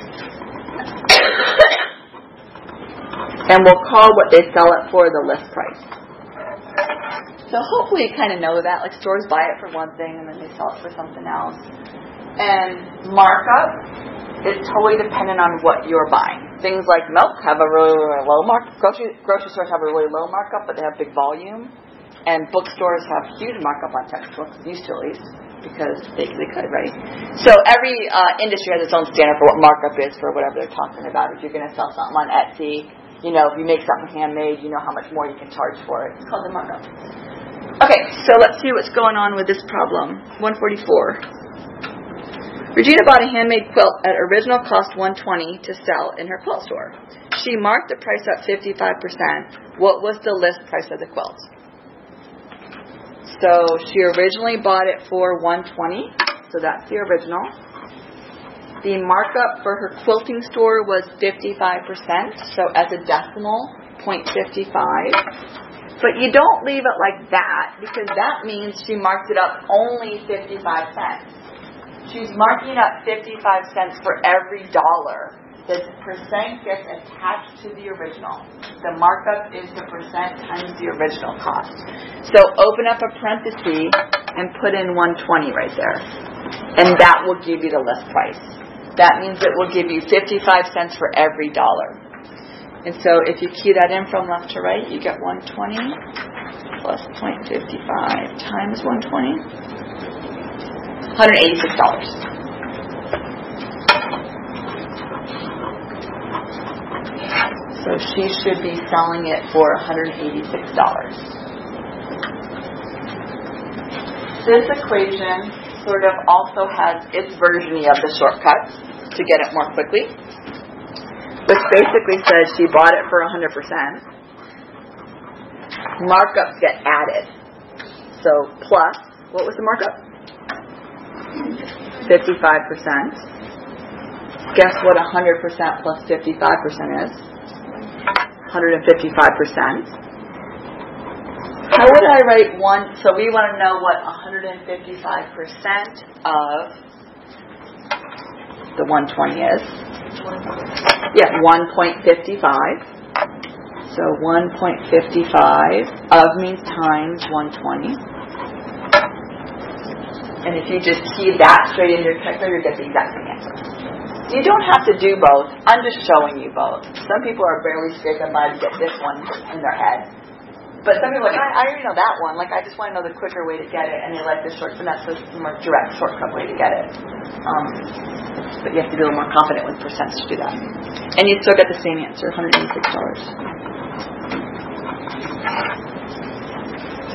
And we'll call what they sell it for the list price. So hopefully you kind of know that. Like stores buy it for one thing and then they sell it for something else. And markup is totally dependent on what you're buying. Things like milk have a really, really low markup. Grocery stores have a really low markup, but they have big volume. And bookstores have huge markup on textbooks, used to at least, because they could, right? So every industry has its own standard for what markup is for whatever they're talking about. If you're going to sell something on Etsy, if you make something handmade, you know how much more you can charge for it. It's called the markup. Okay, so let's see what's going on with this problem. 144. Regina bought a handmade quilt at original cost $120 to sell in her quilt store. She marked the price up 55%. What was the list price of the quilt? So she originally bought it for $120, so that's the original. The markup for her quilting store was 55%, so as a decimal, 0.55. But you don't leave it like that, because that means she marked it up only 55 cents. She's marking up 55 cents for every dollar. The percent gets attached to the original. The markup is the percent times the original cost. So open up a parenthesis and put in 120 right there. And that will give you the list price. That means it will give you 55 cents for every dollar. And so if you key that in from left to right, you get 120 plus 0.55 times 120. $186. So she should be selling it for $186. This equation sort of also has its version of the shortcuts to get it more quickly, which basically says she bought it for 100%. Markups get added. So plus, what was the markup? 55%. Guess what 100% plus 55% is? 155%. How would I write one? So we want to know what 155% of the 120 is. Yeah, 1.55. So 1.55 of means times 120. And if you just key that straight into your calculator, you get the exact same answer. You don't have to do both. I'm just showing you both. Some people are barely scraping by to get this one in their head. But some people are like, I already know that one. Like, I just want to know the quicker way to get it. And they like the shortcut. And that's the more direct shortcut way to get it. But you have to be a little more confident with percents to do that. And you still get the same answer, $186.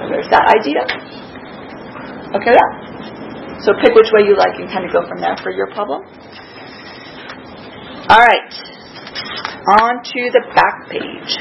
there's that idea. Okay, yeah. So pick which way you like and kind of go from there for your problem. All right. On to the back page.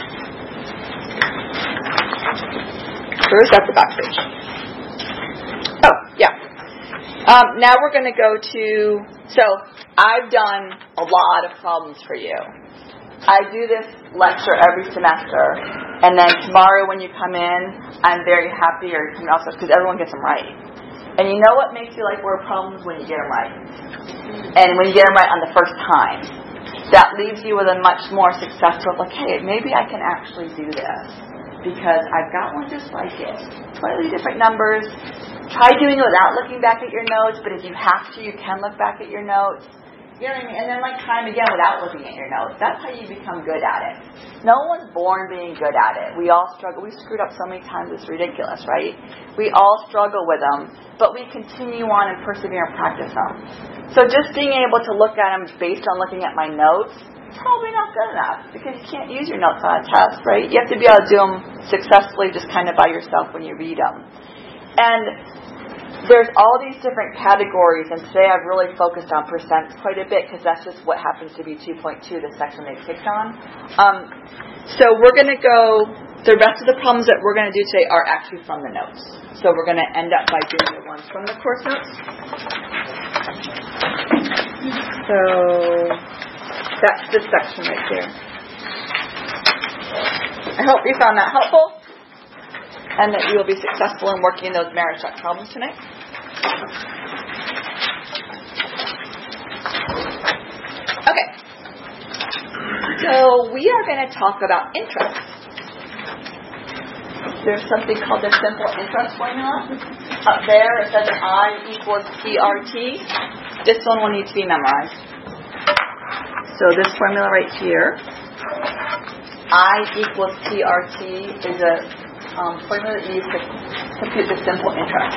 Where's that, the back page? Oh, yeah. Now we're going to go to, so I've done a lot of problems for you. I do this lecture every semester, and then tomorrow when you come in, I'm very happy, or you come also because everyone gets them right. And you know what makes you like word problems? When you get them right. And when you get them right on the first time. That leaves you with a much more successful, like, hey, maybe I can actually do this because I've got one just like it. Slightly different numbers. Try doing it without looking back at your notes, but if you have to, you can look back at your notes. You know what I mean? And then try them again without looking at your notes. That's how you become good at it. No one's born being good at it. We all struggle. We screwed up so many times, it's ridiculous, right? We all struggle with them, but we continue on and persevere and practice them. So just being able to look at them based on looking at my notes, probably not good enough, because you can't use your notes on a test, right? You have to be able to do them successfully just kind of by yourself when you read them. And there's all these different categories, and today I've really focused on percents quite a bit because that's just what happens to be 2.2, the section they picked on. So we're going to go, the rest of the problems that we're going to do today are actually from the notes. So we're going to end up by doing the ones from the course notes. So that's this section right here. I hope you found that helpful, and that you will be successful in working those merit check problems tonight. Okay. So we are going to talk about interest. There's something called the simple interest formula. Up there it says I equals PRT. This one will need to be memorized. So this formula right here, I equals PRT, is a formula that you use to compute the simple interest.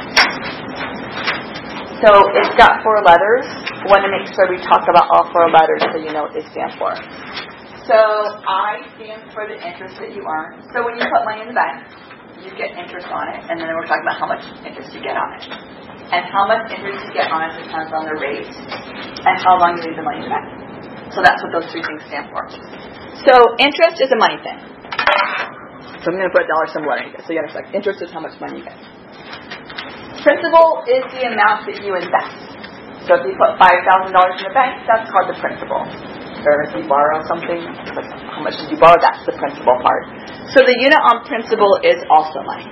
So it's got 4 letters. I want to make sure we talk about all 4 letters so you know what they stand for. So I stands for the interest that you earn. So when you put money in the bank, you get interest on it, and then we're talking about how much interest you get on it. And how much interest you get on it depends on the rate and how long you leave the money in the bank. So that's what those 3 things stand for. So interest is a money thing. So I'm going to put a dollar symbol underneath it, so you understand. Interest is how much money you get. Principal is the amount that you invest. So if you put $5,000 in the bank, that's called the principal. Or if you borrow something, like how much did you borrow? That's the principal part. So the unit on principal is also money.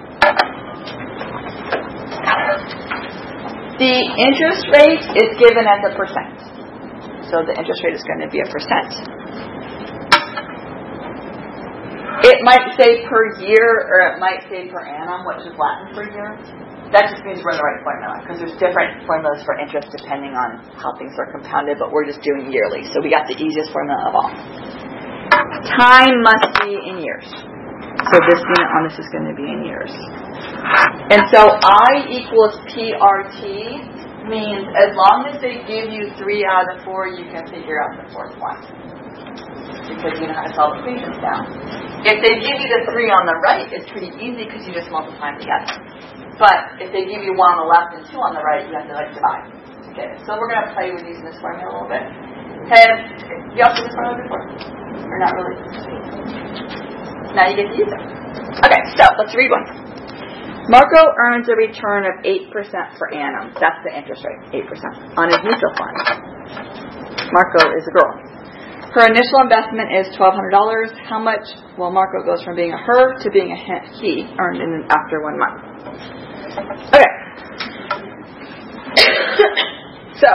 The interest rate is given as a percent. So the interest rate is going to be a percent. It might say per year, or it might say per annum, which is Latin for year. That just means we're in the right formula, because there's different formulas for interest depending on how things are compounded, but we're just doing yearly. So we got the easiest formula of all. Time must be in years. So this unit on this is going to be in years. And so I equals PRT means as long as they give you 3 out of the 4, you can figure out the 4th one. Because you know how to solve equations now. If they give you the 3 on the right, it's pretty easy because you just multiply them together. But if they give you 1 on the left and 2 on the right, you have to divide. Okay, so we're going to play with using this formula a little bit. Have you all seen this formula before? Or not really? Now you get to use it. Okay, so let's read one. Marco earns a return of 8% per annum. That's the interest rate, 8%, on his mutual fund. Marco is a girl. Her initial investment is $1,200. How much? Well, Marco goes from being a her to being a he earned after 1 month. Okay. So,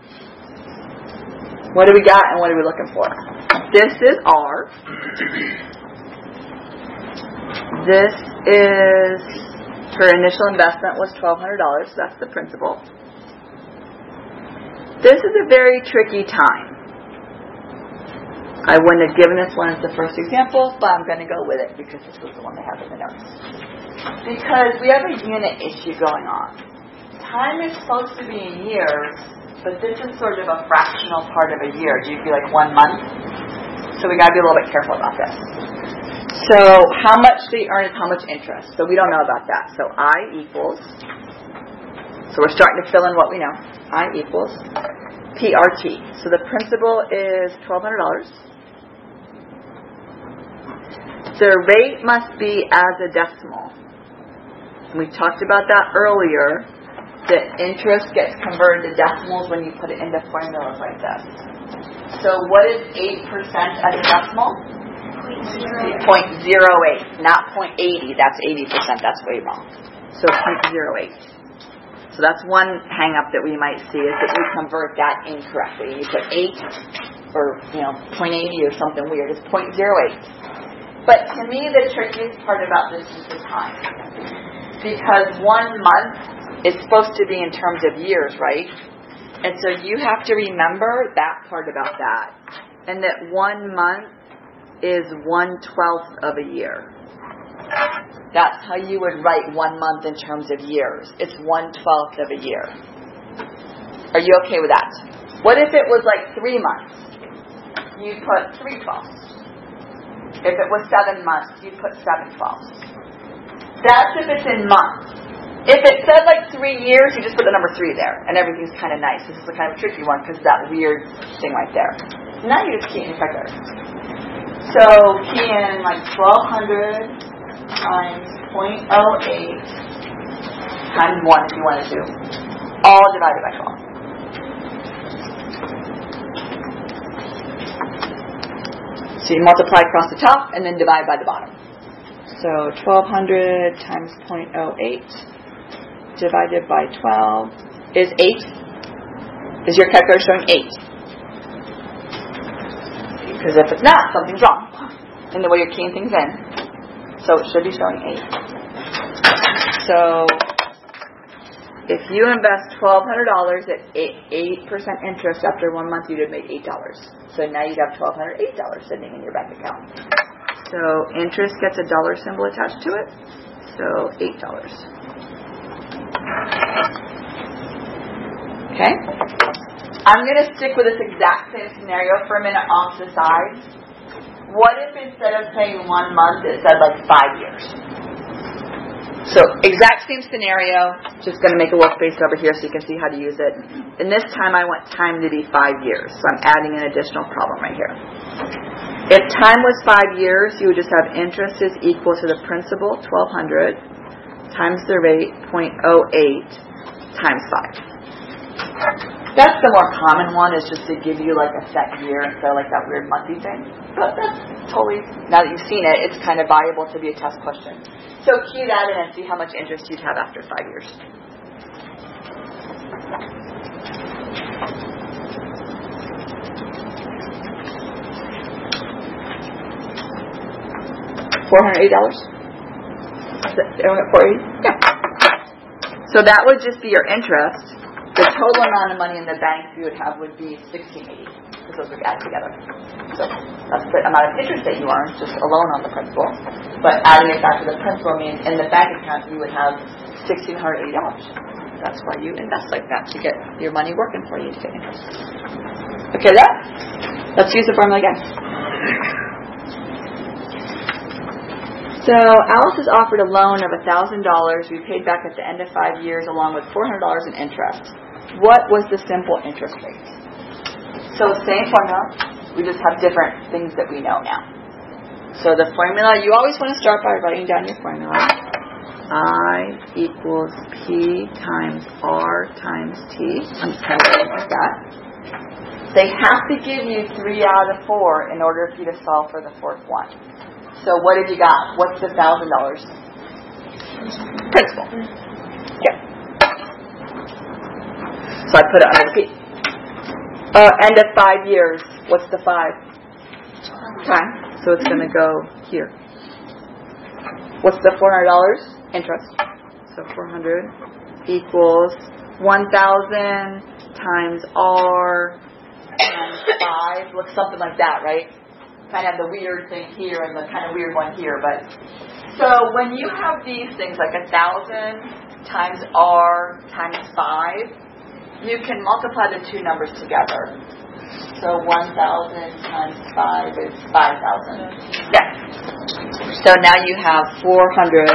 what do we got and what are we looking for? This is R. This is her initial investment was $1,200. So that's the principal. This is a very tricky time. I wouldn't have given this one as the first example, but I'm going to go with it because this was the one they have in the notes. Because we have a unit issue going on. Time is supposed to be in years, but this is sort of a fractional part of a year. Do you feel like 1 month? So we got to be a little bit careful about this. So how much they earn is how much interest. So we don't know about that. So I equals, so we're starting to fill in what we know. I equals PRT. So the principal is $1,200. The rate must be as a decimal. We talked about that earlier. The interest gets converted to decimals when you put it into formulas like this. So what is 8% as a decimal? 0.08, not 0.80. That's 80%. That's way wrong. So 0.08. So that's one hang up that we might see, is that you convert that incorrectly. You put 8 or 0.80 or something weird. It's 0.08. But to me, the trickiest part about this is the time. Because 1 month is supposed to be in terms of years, right? And so you have to remember that part about that. And that 1 month is 1/12 of a year. That's how you would write 1 month in terms of years. It's 1/12 of a year. Are you okay with that? What if it was like 3 months? You'd put 3/12. If it was 7 months, you'd put 7/12. That's if it's in months. If it said like 3 years, you just put the number 3 there, and everything's kind of nice. This is a kind of tricky one because of that weird thing right there. Now you just key in calculator. So key in like 1,200 times 0.08 times 1 if you wanted to, all divided by 12. So you multiply across the top and then divide by the bottom. So 1,200 times 0.08 divided by 12 is 8. Is your calculator showing 8? Because if it's not, something's wrong in the way you're keying things in. So it should be showing 8. So if you invest $1,200 at 8% interest after 1 month, you'd have made $8. So now you'd have $1,208 sitting in your bank account. So interest gets a dollar symbol attached to it. So $8. Okay? I'm going to stick with this exact same scenario for a minute off the side. What if instead of saying 1 month, it said like 5 years? So exact same scenario, just going to make a little space over here so you can see how to use it. And this time I want time to be 5 years. So I'm adding an additional problem right here. If time was 5 years, you would just have interest is equal to the principal, 1,200, times the rate, 0.08, times 5. That's the more common one, is just to give you like a set year instead of like that weird monthly thing. But that's totally, now that you've seen it, it's kind of valuable to be a test question. So key that in and see how much interest you'd have after 5 years. $408? Everyone got $480? Yeah. So that would just be your interest. The total amount of money in the bank you would have would be $1,680, because those would add together. So that's the amount of interest that you earn just alone on the principal. But adding it back to the principal means in the bank account you would have $1,680. That's why you invest like that, to get your money working for you to get interest. Okay, let's use the formula again. So Alice is offered a loan of $1,000 to be paid back at the end of 5 years along with $400 in interest. What was the simple interest rate? So same formula, we just have different things that we know now. So the formula, you always want to start by writing down your formula. I equals P times R times T. I'm just kind of writing like that. They have to give you 3 out of 4 in order for you to solve for the fourth one. So what have you got? What's the $1,000? Principal. Yeah. So I put it under P. End of 5 years. What's the 5? Time. So it's going to go here. What's the $400? Interest. So 400 equals 1,000 times R times 5. Looks something like that, right? Kind of have the weird thing here and the kind of weird one here. But so when you have these things like 1,000 times R times 5, you can multiply the two numbers together. So 1,000 times 5 is 5,000. Yeah. So now you have 400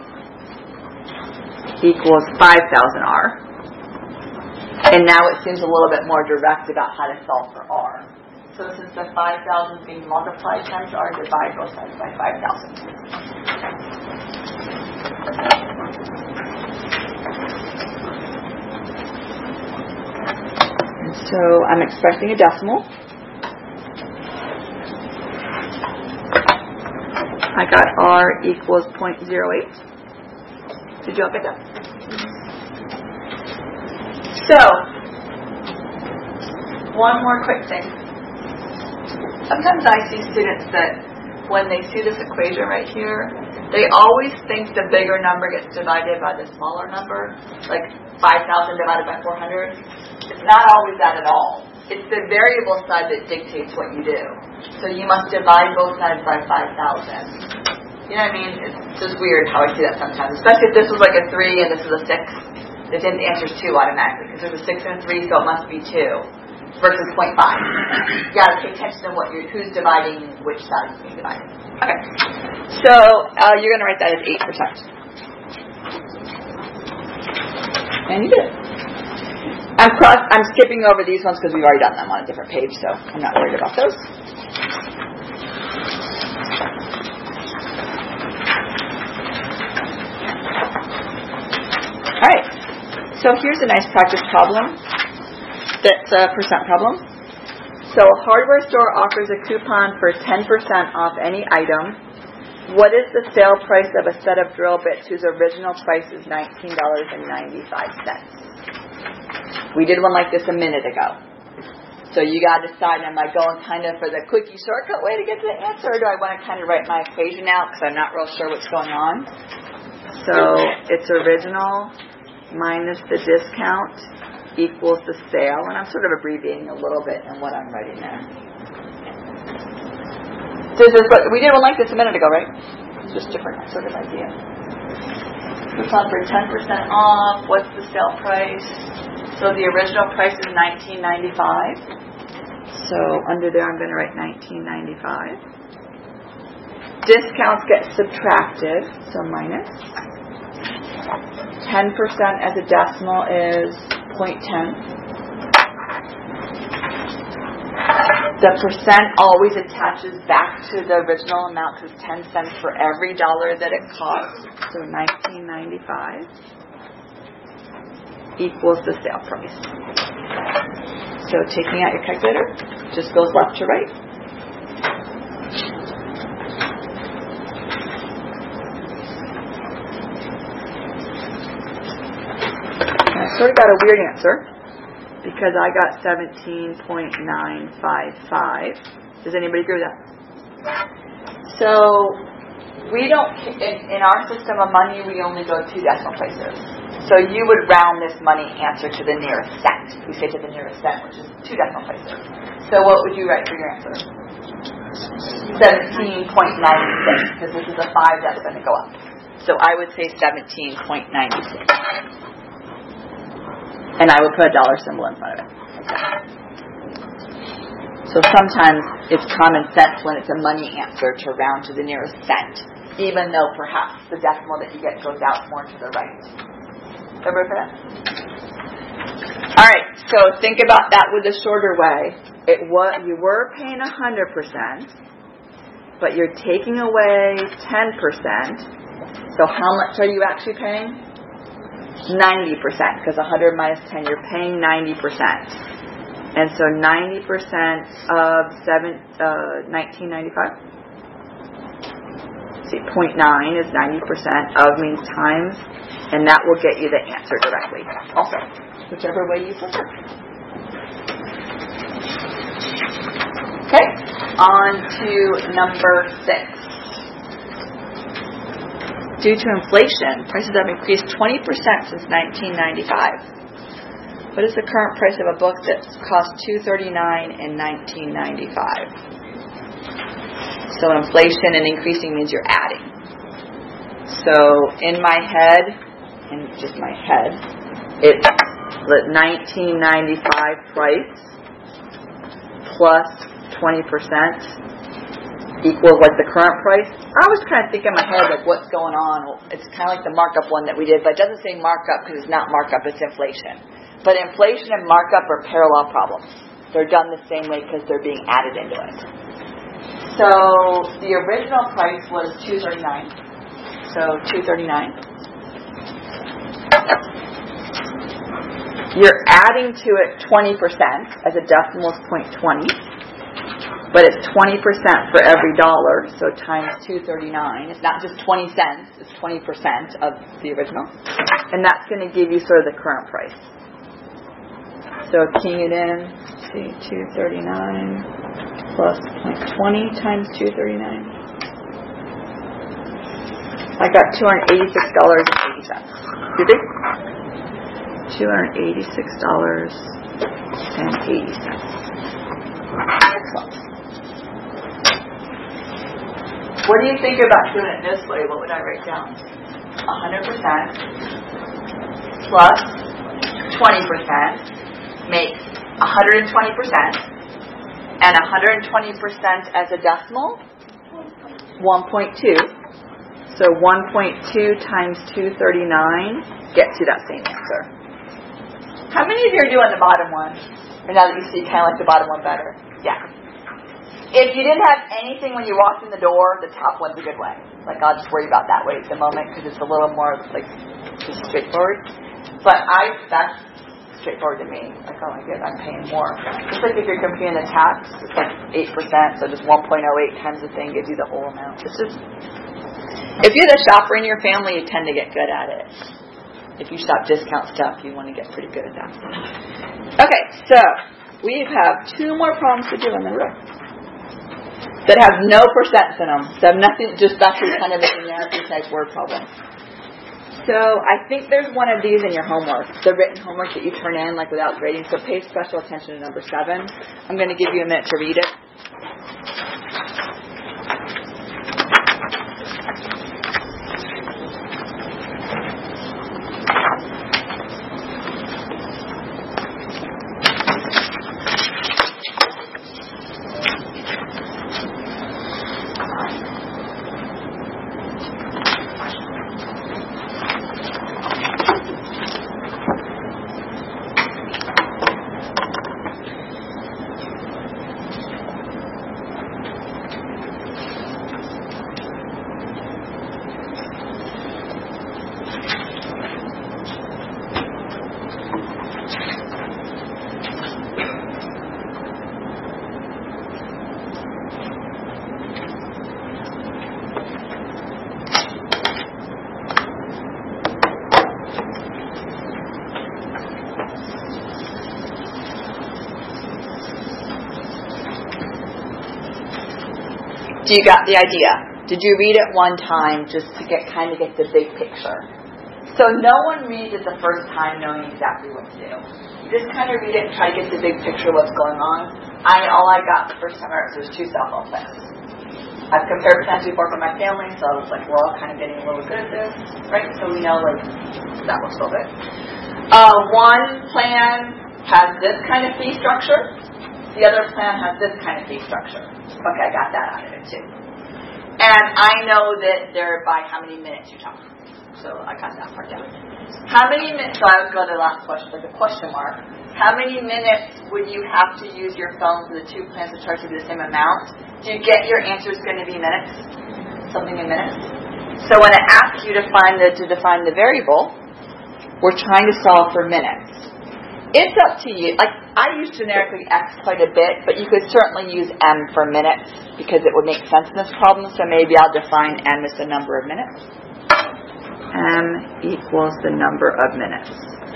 equals 5,000 R. And now it seems a little bit more direct about how to solve for R. So since the 5,000 is being multiplied times R, divide both sides by 5,000. And so I'm expecting a decimal. I got R equals 0.08. Did you all get that? So, one more quick thing. Sometimes I see students that when they see this equation right here, they always think the bigger number gets divided by the smaller number, like 5,000 divided by 400. It's not always that at all. It's the variable side that dictates what you do. So you must divide both sides by 5,000. You know what I mean? It's just weird how I see that sometimes. Especially if this was like a 3 and this is a 6. The answer is 2 automatically. Because there's a 6 and a 3, so it must be 2. Versus 0.5. You gotta pay attention to who's dividing which side is being divided. Okay. So you're gonna write that as 8%. And you did it. I'm skipping over these ones because we've already done them on a different page, so I'm not worried about those. Alright, so here's a nice practice problem that's a percent problem. So a hardware store offers a coupon for 10% off any item. What is the sale price of a set of drill bits whose original price is $19.95? We did one like this a minute ago. So you got to decide, am I going kind of for the quickie shortcut way to get to the answer, or do I want to kind of write my equation out because I'm not real sure what's going on? So it's original minus the discount equals the sale, and I'm sort of abbreviating a little bit in what I'm writing there. We did one like this a minute ago, right? It's just different sort of idea. Coupon for 10% off. What's the sale price? So the original price is $19.95. So under there I'm going to write $19.95. Discounts get subtracted, so minus. 10% as a decimal is 0.10. The percent always attaches back to the original amount because 10 cents for every dollar that it costs. So $19.95 equals the sale price. So taking out your calculator just goes left to right. And I sort of got a weird answer because I got 17.955. Does anybody agree with that? So we don't, in our system of money, we only go 2 decimal places. So you would round this money answer to the nearest cent. We say to the nearest cent, which is 2 decimal places. So what would you write for your answer? 17.96, because this is a 5 that's going to go up. So I would say 17.96. And I would put a dollar symbol in front of it. Like that. So sometimes it's common sense when it's a money answer to round to the nearest cent, even though perhaps the decimal that you get goes out more to the right. Remember that? Alright, so think about that with a shorter way. You were paying 100%, but you're taking away 10%. So how much are you actually paying? 90%, because 100 minus 10, you're paying 90%. And so 90% of 1995. See, 0.9 is 90% of means times, and that will get you the answer directly. Also, whichever way you prefer. Okay, on to number 6. Due to inflation, prices have increased 20% since 1995. What is the current price of a book that cost $2.39 in 1995? So inflation and increasing means you're adding. So in my head, it's the 1995 price plus 20% equals like the current price. I was kind of thinking in my head like what's going on. It's kind of like the markup one that we did, but it doesn't say markup because it's not markup, it's inflation. But inflation and markup are parallel problems. They're done the same way because they're being added into it. So the original price was $2.39. So $2.39. You're adding to it 20% as a decimal is 0.20. But it's 20% for every dollar, so times $2.39. It's not just 20 cents, it's 20% of the original. And that's going to give you sort of the current price. So keying it in, see, $2.39 plus 0.20 times $2.39. I got $286.80. Did they? $286.80. Excellent. What do you think about doing it this way? What would I write down? 100% plus 20% makes 120%. And 120% as a decimal, 1.2. So 1.2 times 239 gets you that same answer. How many of you are doing the bottom one? Or now that you see kind of like the bottom one better? Yeah. If you didn't have anything when you walked in the door, the top one's a good way. Like, I'll just worry about that way at the moment because it's a little more, like, just straightforward. But that's straightforward to me. Like, oh my god, I'm paying more. Just like if you're comparing the tax, it's like 8%, so just 1.08 times the thing gives you the whole amount. It's just, if you're the shopper in your family, you tend to get good at it. If you shop discount stuff, you want to get pretty good at that. Okay, so we have 2 more problems to do in the room that have no percents in them. So nothing, just actually kind of a generic type word problem. So I think there's one of these in your homework, the written homework that you turn in like without grading. So pay special attention to number 7. I'm going to give you a minute to read it. Do you got the idea? Did you read it one time just to get the big picture? So no one reads it the first time knowing exactly what to do. You just kind of read it and try to get the big picture of what's going on. All I got the first time I read it was 2 cell phone plans. I've compared plans before for my family, so I was like, we're all kind of getting a little good at this, right? So we know that looks a little bit. One plan has this kind of fee structure. The other plan has this kind of fee structure. Okay, I got that out of it too. And I know that they're by how many minutes you talk. So I got that part down. How many minutes, so I would go to the last question, like a question mark. How many minutes would you have to use your phone for the 2 plans to charge you the same amount? Do you get your answer is going to be minutes? Something in minutes? So when it asks you to define the variable, we're trying to solve for minutes. It's up to you. Like, I use generically X quite a bit, but you could certainly use M for minutes because it would make sense in this problem. So maybe I'll define M as the number of minutes. M equals the number of minutes.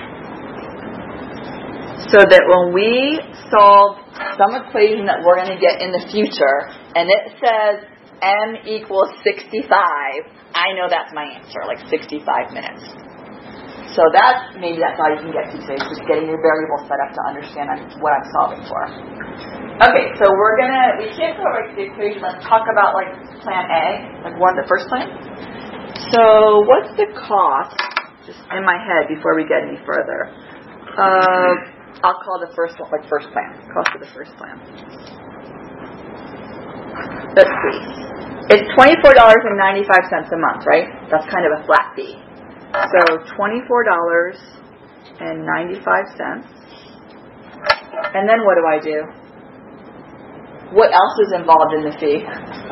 So that when we solve some equation that we're going to get in the future, and it says M equals 65, I know that's my answer, like 65 minutes. So maybe that's all you can get to today, is just getting your variable set up to understand what I'm solving for. Okay, so we can't go right to the equation. Let's talk about plan A, the first plan. So what's the cost, just in my head before we get any further, of I'll call the first one, like first plan. Cost of the first plan. Let's see. It's $24.95 a month, right? That's kind of a flat fee. So $24.95. And then what do I do? What else is involved in the fee?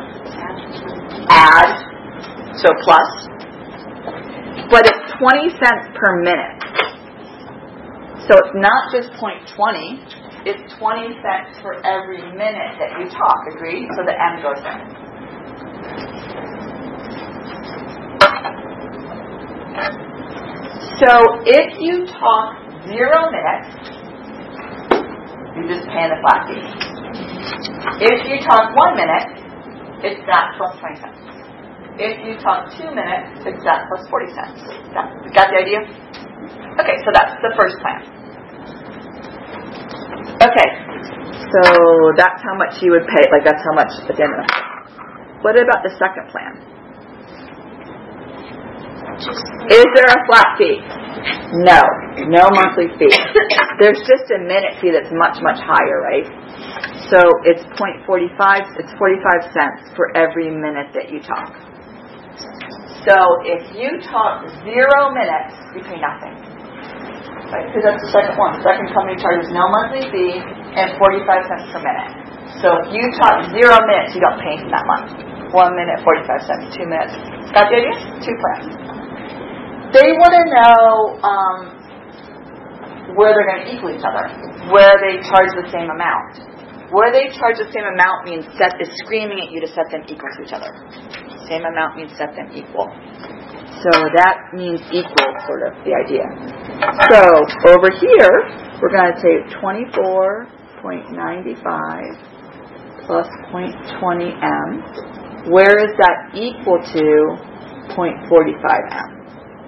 Add. So plus. But it's 20 cents per minute. So it's not just 0.20. It's 20 cents for every minute that you talk. Agreed? So the M goes in. So if you talk 0 minutes, you just pay the flat fee. If you talk 1 minute, it's that plus 20 cents. If you talk 2 minutes, it's that plus 40 cents. Got the idea? Okay, so that's the first plan. Okay, so that's how much you would pay. Like that's how much at the end of it. What about the second plan? Is there a flat fee? No monthly fee. There's just a minute fee that's much, much higher, right? So it's 0.45. It's 45 cents for every minute that you talk. So if you talk 0 minutes, you pay nothing. Right? Because that's the second one. The second company charges no monthly fee and 45 cents per minute. So if you talk 0 minutes, you don't pay anything that month. 1 minute, 45 cents. 2 minutes. Got the idea? 2 plans. They want to know where they're going to equal each other, where they charge the same amount. Where they charge the same amount means Seth is screaming at you to set them equal to each other. Same amount means set them equal. So that means equal, sort of, the idea. So over here, we're going to take 24.95 plus 0.20m. Where is that equal to 0.45m?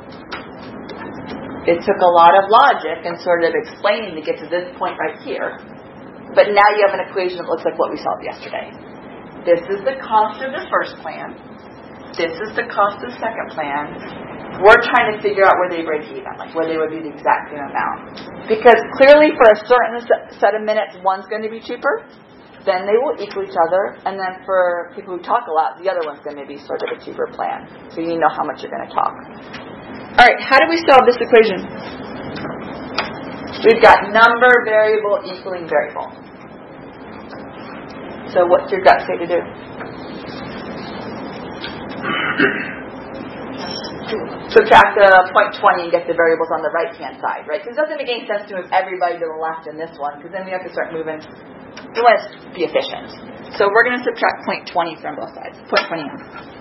It took a lot of logic and sort of explaining to get to this point right here. But now you have an equation that looks like what we solved yesterday. This is the cost of the first plan. This is the cost of the second plan. We're trying to figure out where they break even, like where they would be the exact same amount. Because clearly for a certain set of minutes, one's going to be cheaper. Then they will equal each other. And then for people who talk a lot, the other one's going to be sort of a cheaper plan. So you know how much you're going to talk. All right, how do we solve this equation? We've got number variable equaling variable. So what's your gut say to do? Subtract the 0.20 and get the variables on the right-hand side, right? Because it doesn't make any sense to move everybody to the left in this one, because then we have to start moving. We want to be efficient. So we're going to subtract 0.20 from both sides. 0.20m.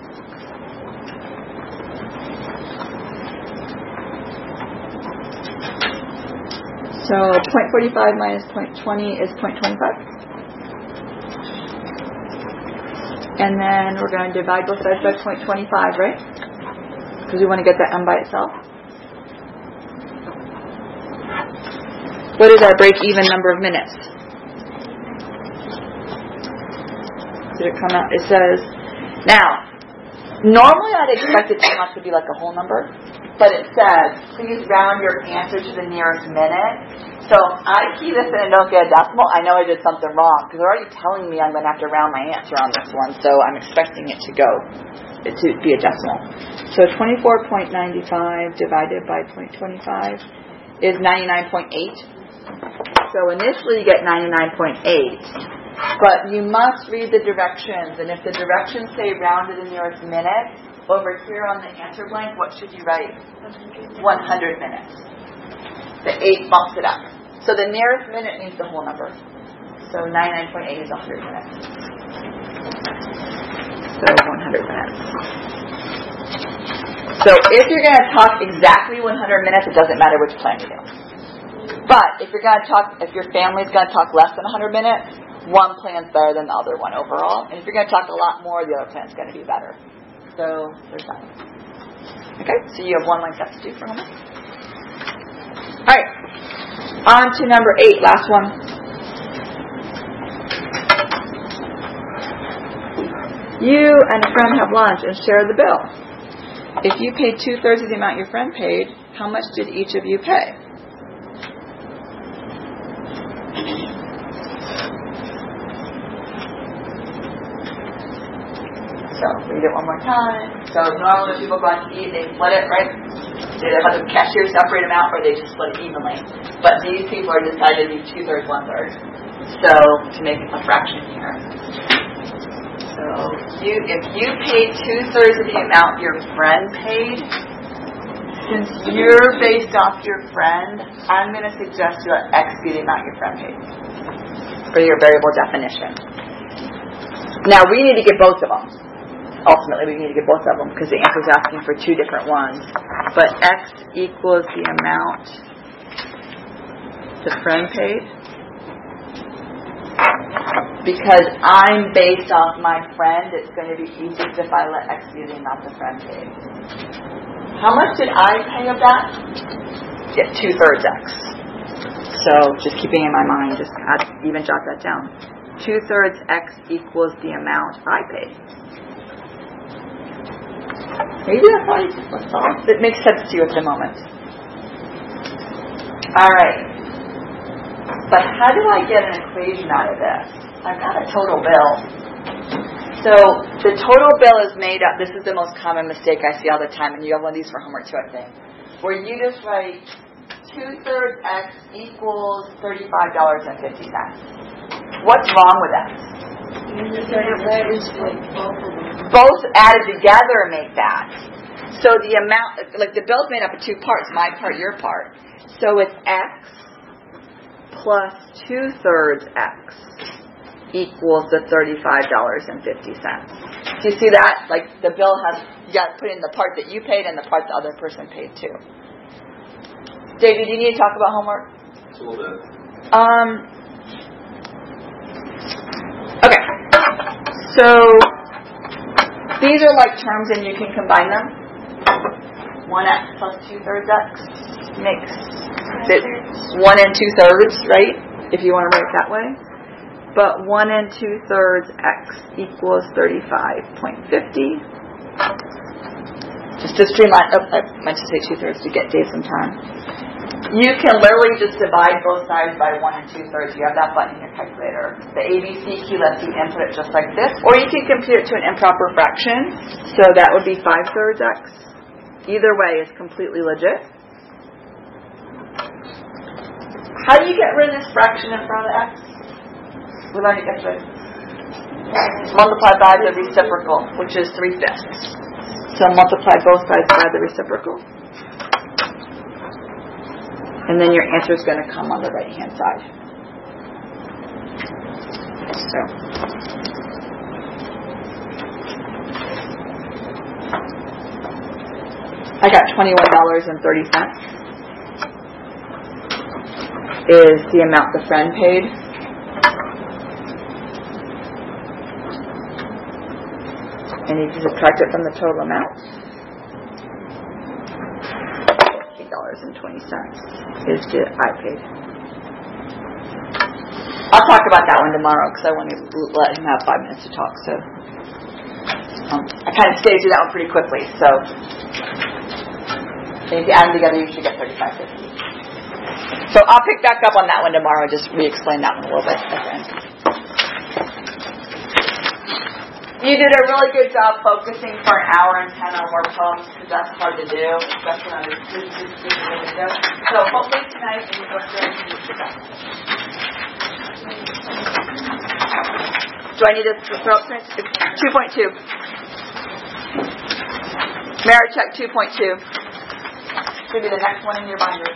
So 0.45 minus 0.20 is 0.25. And then we're going to divide both sides by 0.25, right? Because we want to get that m by itself. What is our break-even number of minutes? Did it come out? It says, now, normally I'd expect it to come out to be like a whole number. But it says, please round your answer to the nearest minute. So if I key this in and don't get a decimal, I know I did something wrong. Because they're already telling me I'm going to have to round my answer on this one. So I'm expecting it to be a decimal. So 24.95 divided by 0.25 is 99.8. So initially you get 99.8. But you must read the directions. And if the directions say round to the nearest minute, over here on the answer blank, what should you write? 100 minutes. The 8 bumps it up. So the nearest minute means the whole number. So 99.8 is 100 minutes. So 100 minutes. So if you're going to talk exactly 100 minutes, it doesn't matter which plan you do. But if your family's going to talk less than 100 minutes, one plan's better than the other one overall. And if you're going to talk a lot more, the other plan's going to be better. So there's that. Okay, so you have one line substitute for homework. All right, on to number 8, last one. You and a friend have lunch and share the bill. If you paid 2/3 of the amount your friend paid, how much did each of you pay? So read it one more time. So normally when people go out to eat, they split it, right? They either have the cashier separate them out or they just split it evenly. But these people are decided to be 2/3, 1/3. So to make a fraction here. So if you paid 2/3 of the amount your friend paid, since you're based off your friend, I'm going to suggest you let X be the amount your friend paid for your variable definition. Now we need to get both of them. Ultimately, we need to get both of them because the answer is asking for two different ones. But X equals the amount the friend paid. Because I'm based off my friend, it's going to be easiest if I let X be the amount the friend paid. How much did I pay of that? Yeah, 2/3 X. So just keeping in my mind, just even jot that down. 2/3 X equals the amount I paid. Maybe that's all. It makes sense to you at the moment. Alright. But how do I get an equation out of this? I've got a total bill. So the total bill is made up. This is the most common mistake I see all the time, and you have one of these for homework too, I think. Where you just write 2/3 X equals $35.50. What's wrong with that? Both added together make that. So the amount, like the bill's made up of two parts, my part, your part. So it's X plus 2/3 X equals the $35.50. Do you see that? Like the bill has, you got to put in the part that you paid and the part the other person paid too. David, do you need to talk about homework? Just a little bit. Okay. So these are like terms and you can combine them. 1x plus 2/3 X makes it 1 2/3, right? If you want to write it that way. But 1 2/3 X equals 35.50. Just to streamline, I meant to say 2/3 to get Dave some time. You can literally just divide both sides by 1 2/3. You have that button in your calculator. The ABC key lets you input it just like this. Or you can compute it to an improper fraction. So that would be 5/3 X. Either way is completely legit. How do you get rid of this fraction in front of X? We learned it yesterday. Multiply by the reciprocal, which is 3/5. So multiply both sides by the reciprocal. And then your answer is going to come on the right-hand side. So, I got $21.30 is the amount the friend paid. And you can subtract it from the total amount. $8.20 is the I paid. I'll talk about that one tomorrow because I want to let him have 5 minutes to talk. So I kind of staged that one pretty quickly. So if you add them together, you should get $35.50. So I'll pick back up on that one tomorrow. Just re-explain that one a little bit at the end. You did a really good job focusing for an hour and 10 on more problems because that's hard to do, especially on a video. So hopefully tonight you go through and you should. Do I need to throw up 2.2? Merit check 2.2. Should be the next one in your binder.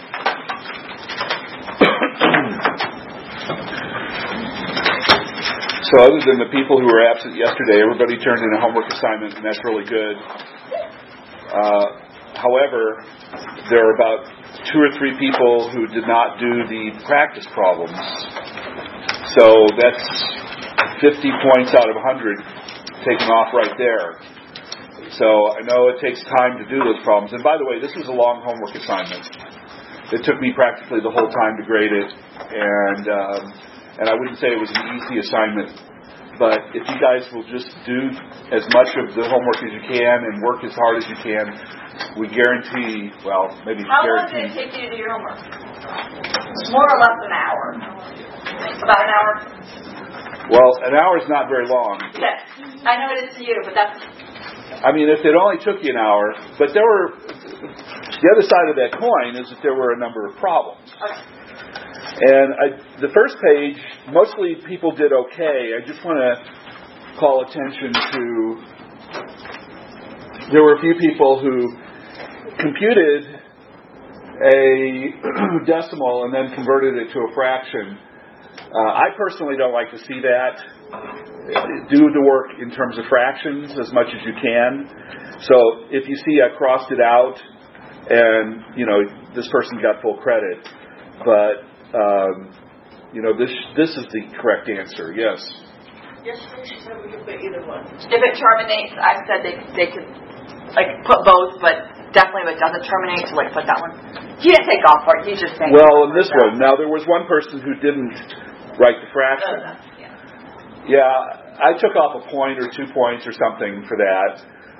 So other than the people who were absent yesterday, everybody turned in a homework assignment, and that's really good. However, there are about 2 or 3 people who did not do the practice problems. So that's 50 points out of 100 taken off right there. So I know it takes time to do those problems. And by the way, this was a long homework assignment. It took me practically the whole time to grade it, and I wouldn't say it was an easy assignment, but if you guys will just do as much of the homework as you can and work as hard as you can, we guarantee, well, maybe How guarantee. long did it take you to do your homework? More or less an hour. About an hour? Well, an hour is not very long. Yes. I know it is to you, but that's... I mean, if it only took you an hour, but there were... The other side of that coin is that there were a number of problems. Okay. And the first page, mostly people did okay. I just want to call attention to... There were a few people who computed a decimal and then converted it to a fraction. I personally don't like to see that. Do the work in terms of fractions as much as you can. So if you see I crossed it out and, this person got full credit. But, this is the correct answer. Yes? Yes, she said we could put either one. If it terminates, I've said they could, put both, but definitely if it doesn't terminate, to, put that one. He didn't take off for it. He's just saying... Well, in this one, now there was one person who didn't write the fraction. Yeah, I took off a point or 2 points or something for that.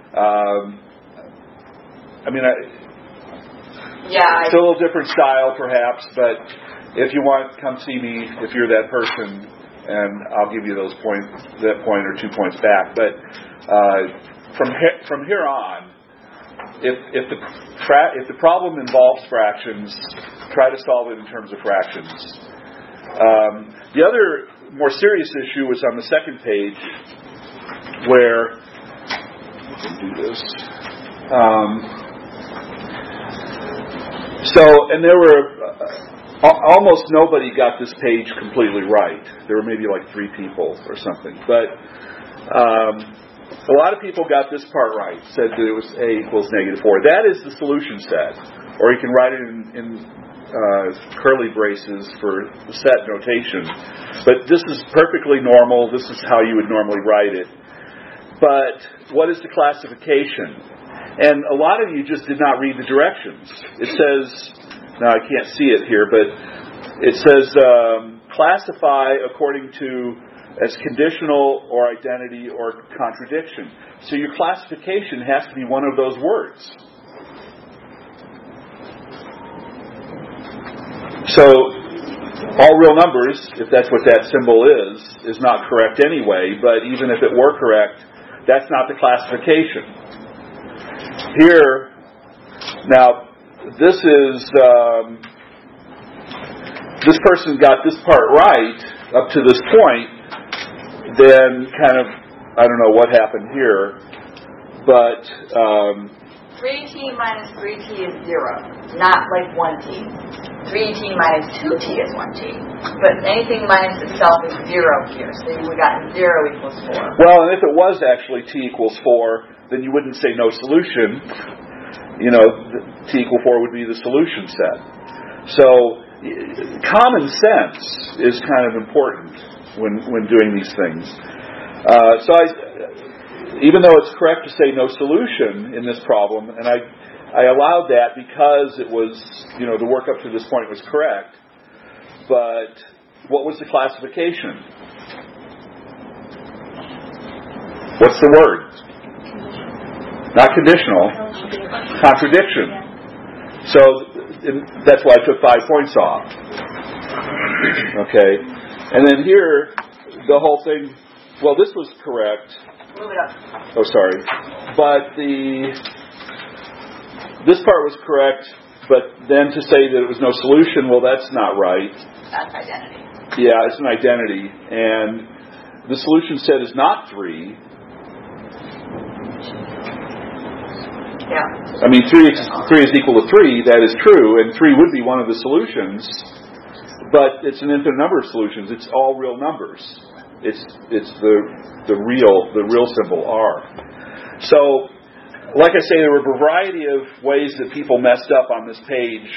It's a little different style perhaps, but if you want, come see me if you're that person, and I'll give you that point or 2 points back. But from here on, if the problem involves fractions, try to solve it in terms of fractions. The other more serious issue was on the second page, where we can do this. And there were almost nobody got this page completely right. There were maybe 3 people or something, but a lot of people got this part right. Said that it was a equals -4. That is the solution set, or you can write it in curly braces for set notation. But this is perfectly normal. This is how you would normally write it. But what is the classification? And a lot of you just did not read the directions. It says, now I can't see it here, but it says classify according to as conditional or identity or contradiction. So your classification has to be one of those words. So all real numbers, if that's what that symbol is not correct anyway, but even if it were correct, that's not the classification. Here, now, this person got this part right up to this point, then I don't know what happened here, but 3t minus 3t is 0, not 1t. 3t minus 2t is 1t. But anything minus itself is 0 here, so we got 0 equals 4. Well, and if it was actually t equals 4, then you wouldn't say no solution. T equal 4 would be the solution set. So common sense is kind of important when doing these things. Even though it's correct to say no solution in this problem, and I allowed that because it was, the work up to this point was correct, but what was the classification? What's the word? Not conditional. Contradiction. So that's why I took 5 points off. Okay. And then here, the whole thing, well, this was correct. Move it up. Oh, sorry. But this part was correct, but then to say that it was no solution, well, that's not right. That's identity. Yeah, it's an identity. And the solution set is not 3. Yeah. I mean, 3 is equal to 3, that is true, and 3 would be one of the solutions, but it's an infinite number of solutions. It's all real numbers. It's the real symbol R. So, like I say, there were a variety of ways that people messed up on this page.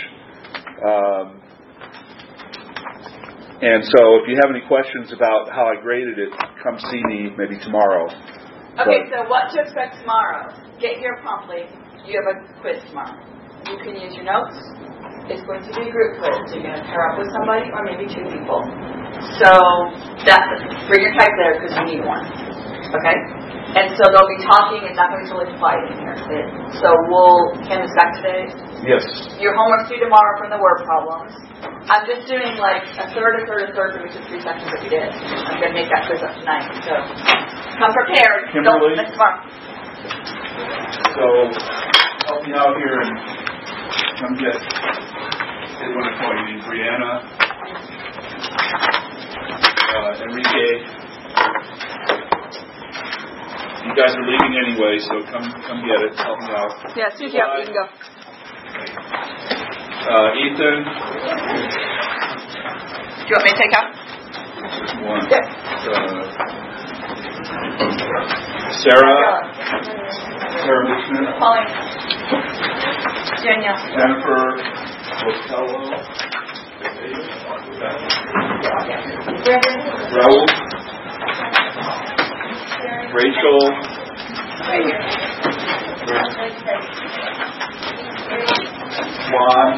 And so if you have any questions about how I graded it, come see me maybe tomorrow. Okay, so what to expect tomorrow? Get here promptly. You have a quiz tomorrow. You can use your notes. It's going to be a group quiz. You're going to pair up with somebody or maybe 2 people. So bring your typewriter because you need one. Okay? And so they'll be talking. It's not going to be really quiet in here. So we'll hand this back today. Yes. Your homework's due tomorrow from the word problems. I'm just doing like a third for each of the 3 sections that we did. I'm going to make that quiz up tonight. So come prepared. Kimberly. Don't miss tomorrow. So help me out here and come get. Here's what I call you. Brianna, Enrique. You guys are leaving anyway, so come get it. Help me out. Yeah, Susie, you can go. Ethan. Do you want me to take out? One. Yeah. Sarah Smith. Pauline. Danielle. Jennifer Botello. Raul. Rachel. Right here. Juan.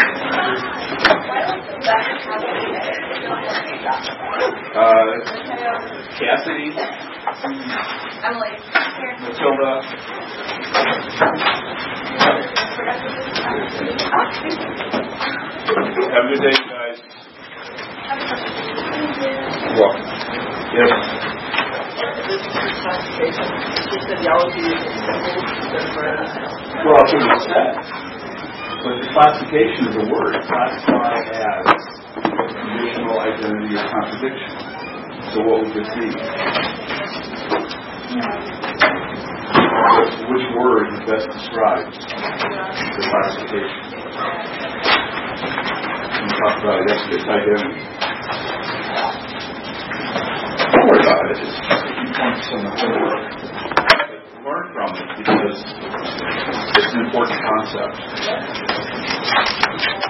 Cassidy. Emily. Matilda. Have a good day, guys. You're welcome. Yes. Well, that's what it said. But the classification is a word. Classified as conditional identity or contradiction. So what would this be? Which word best describes the classification? We talked about it yesterday. It's identity. Don't worry about it. Just keep points on the homework. Learn from it because it's an important concept.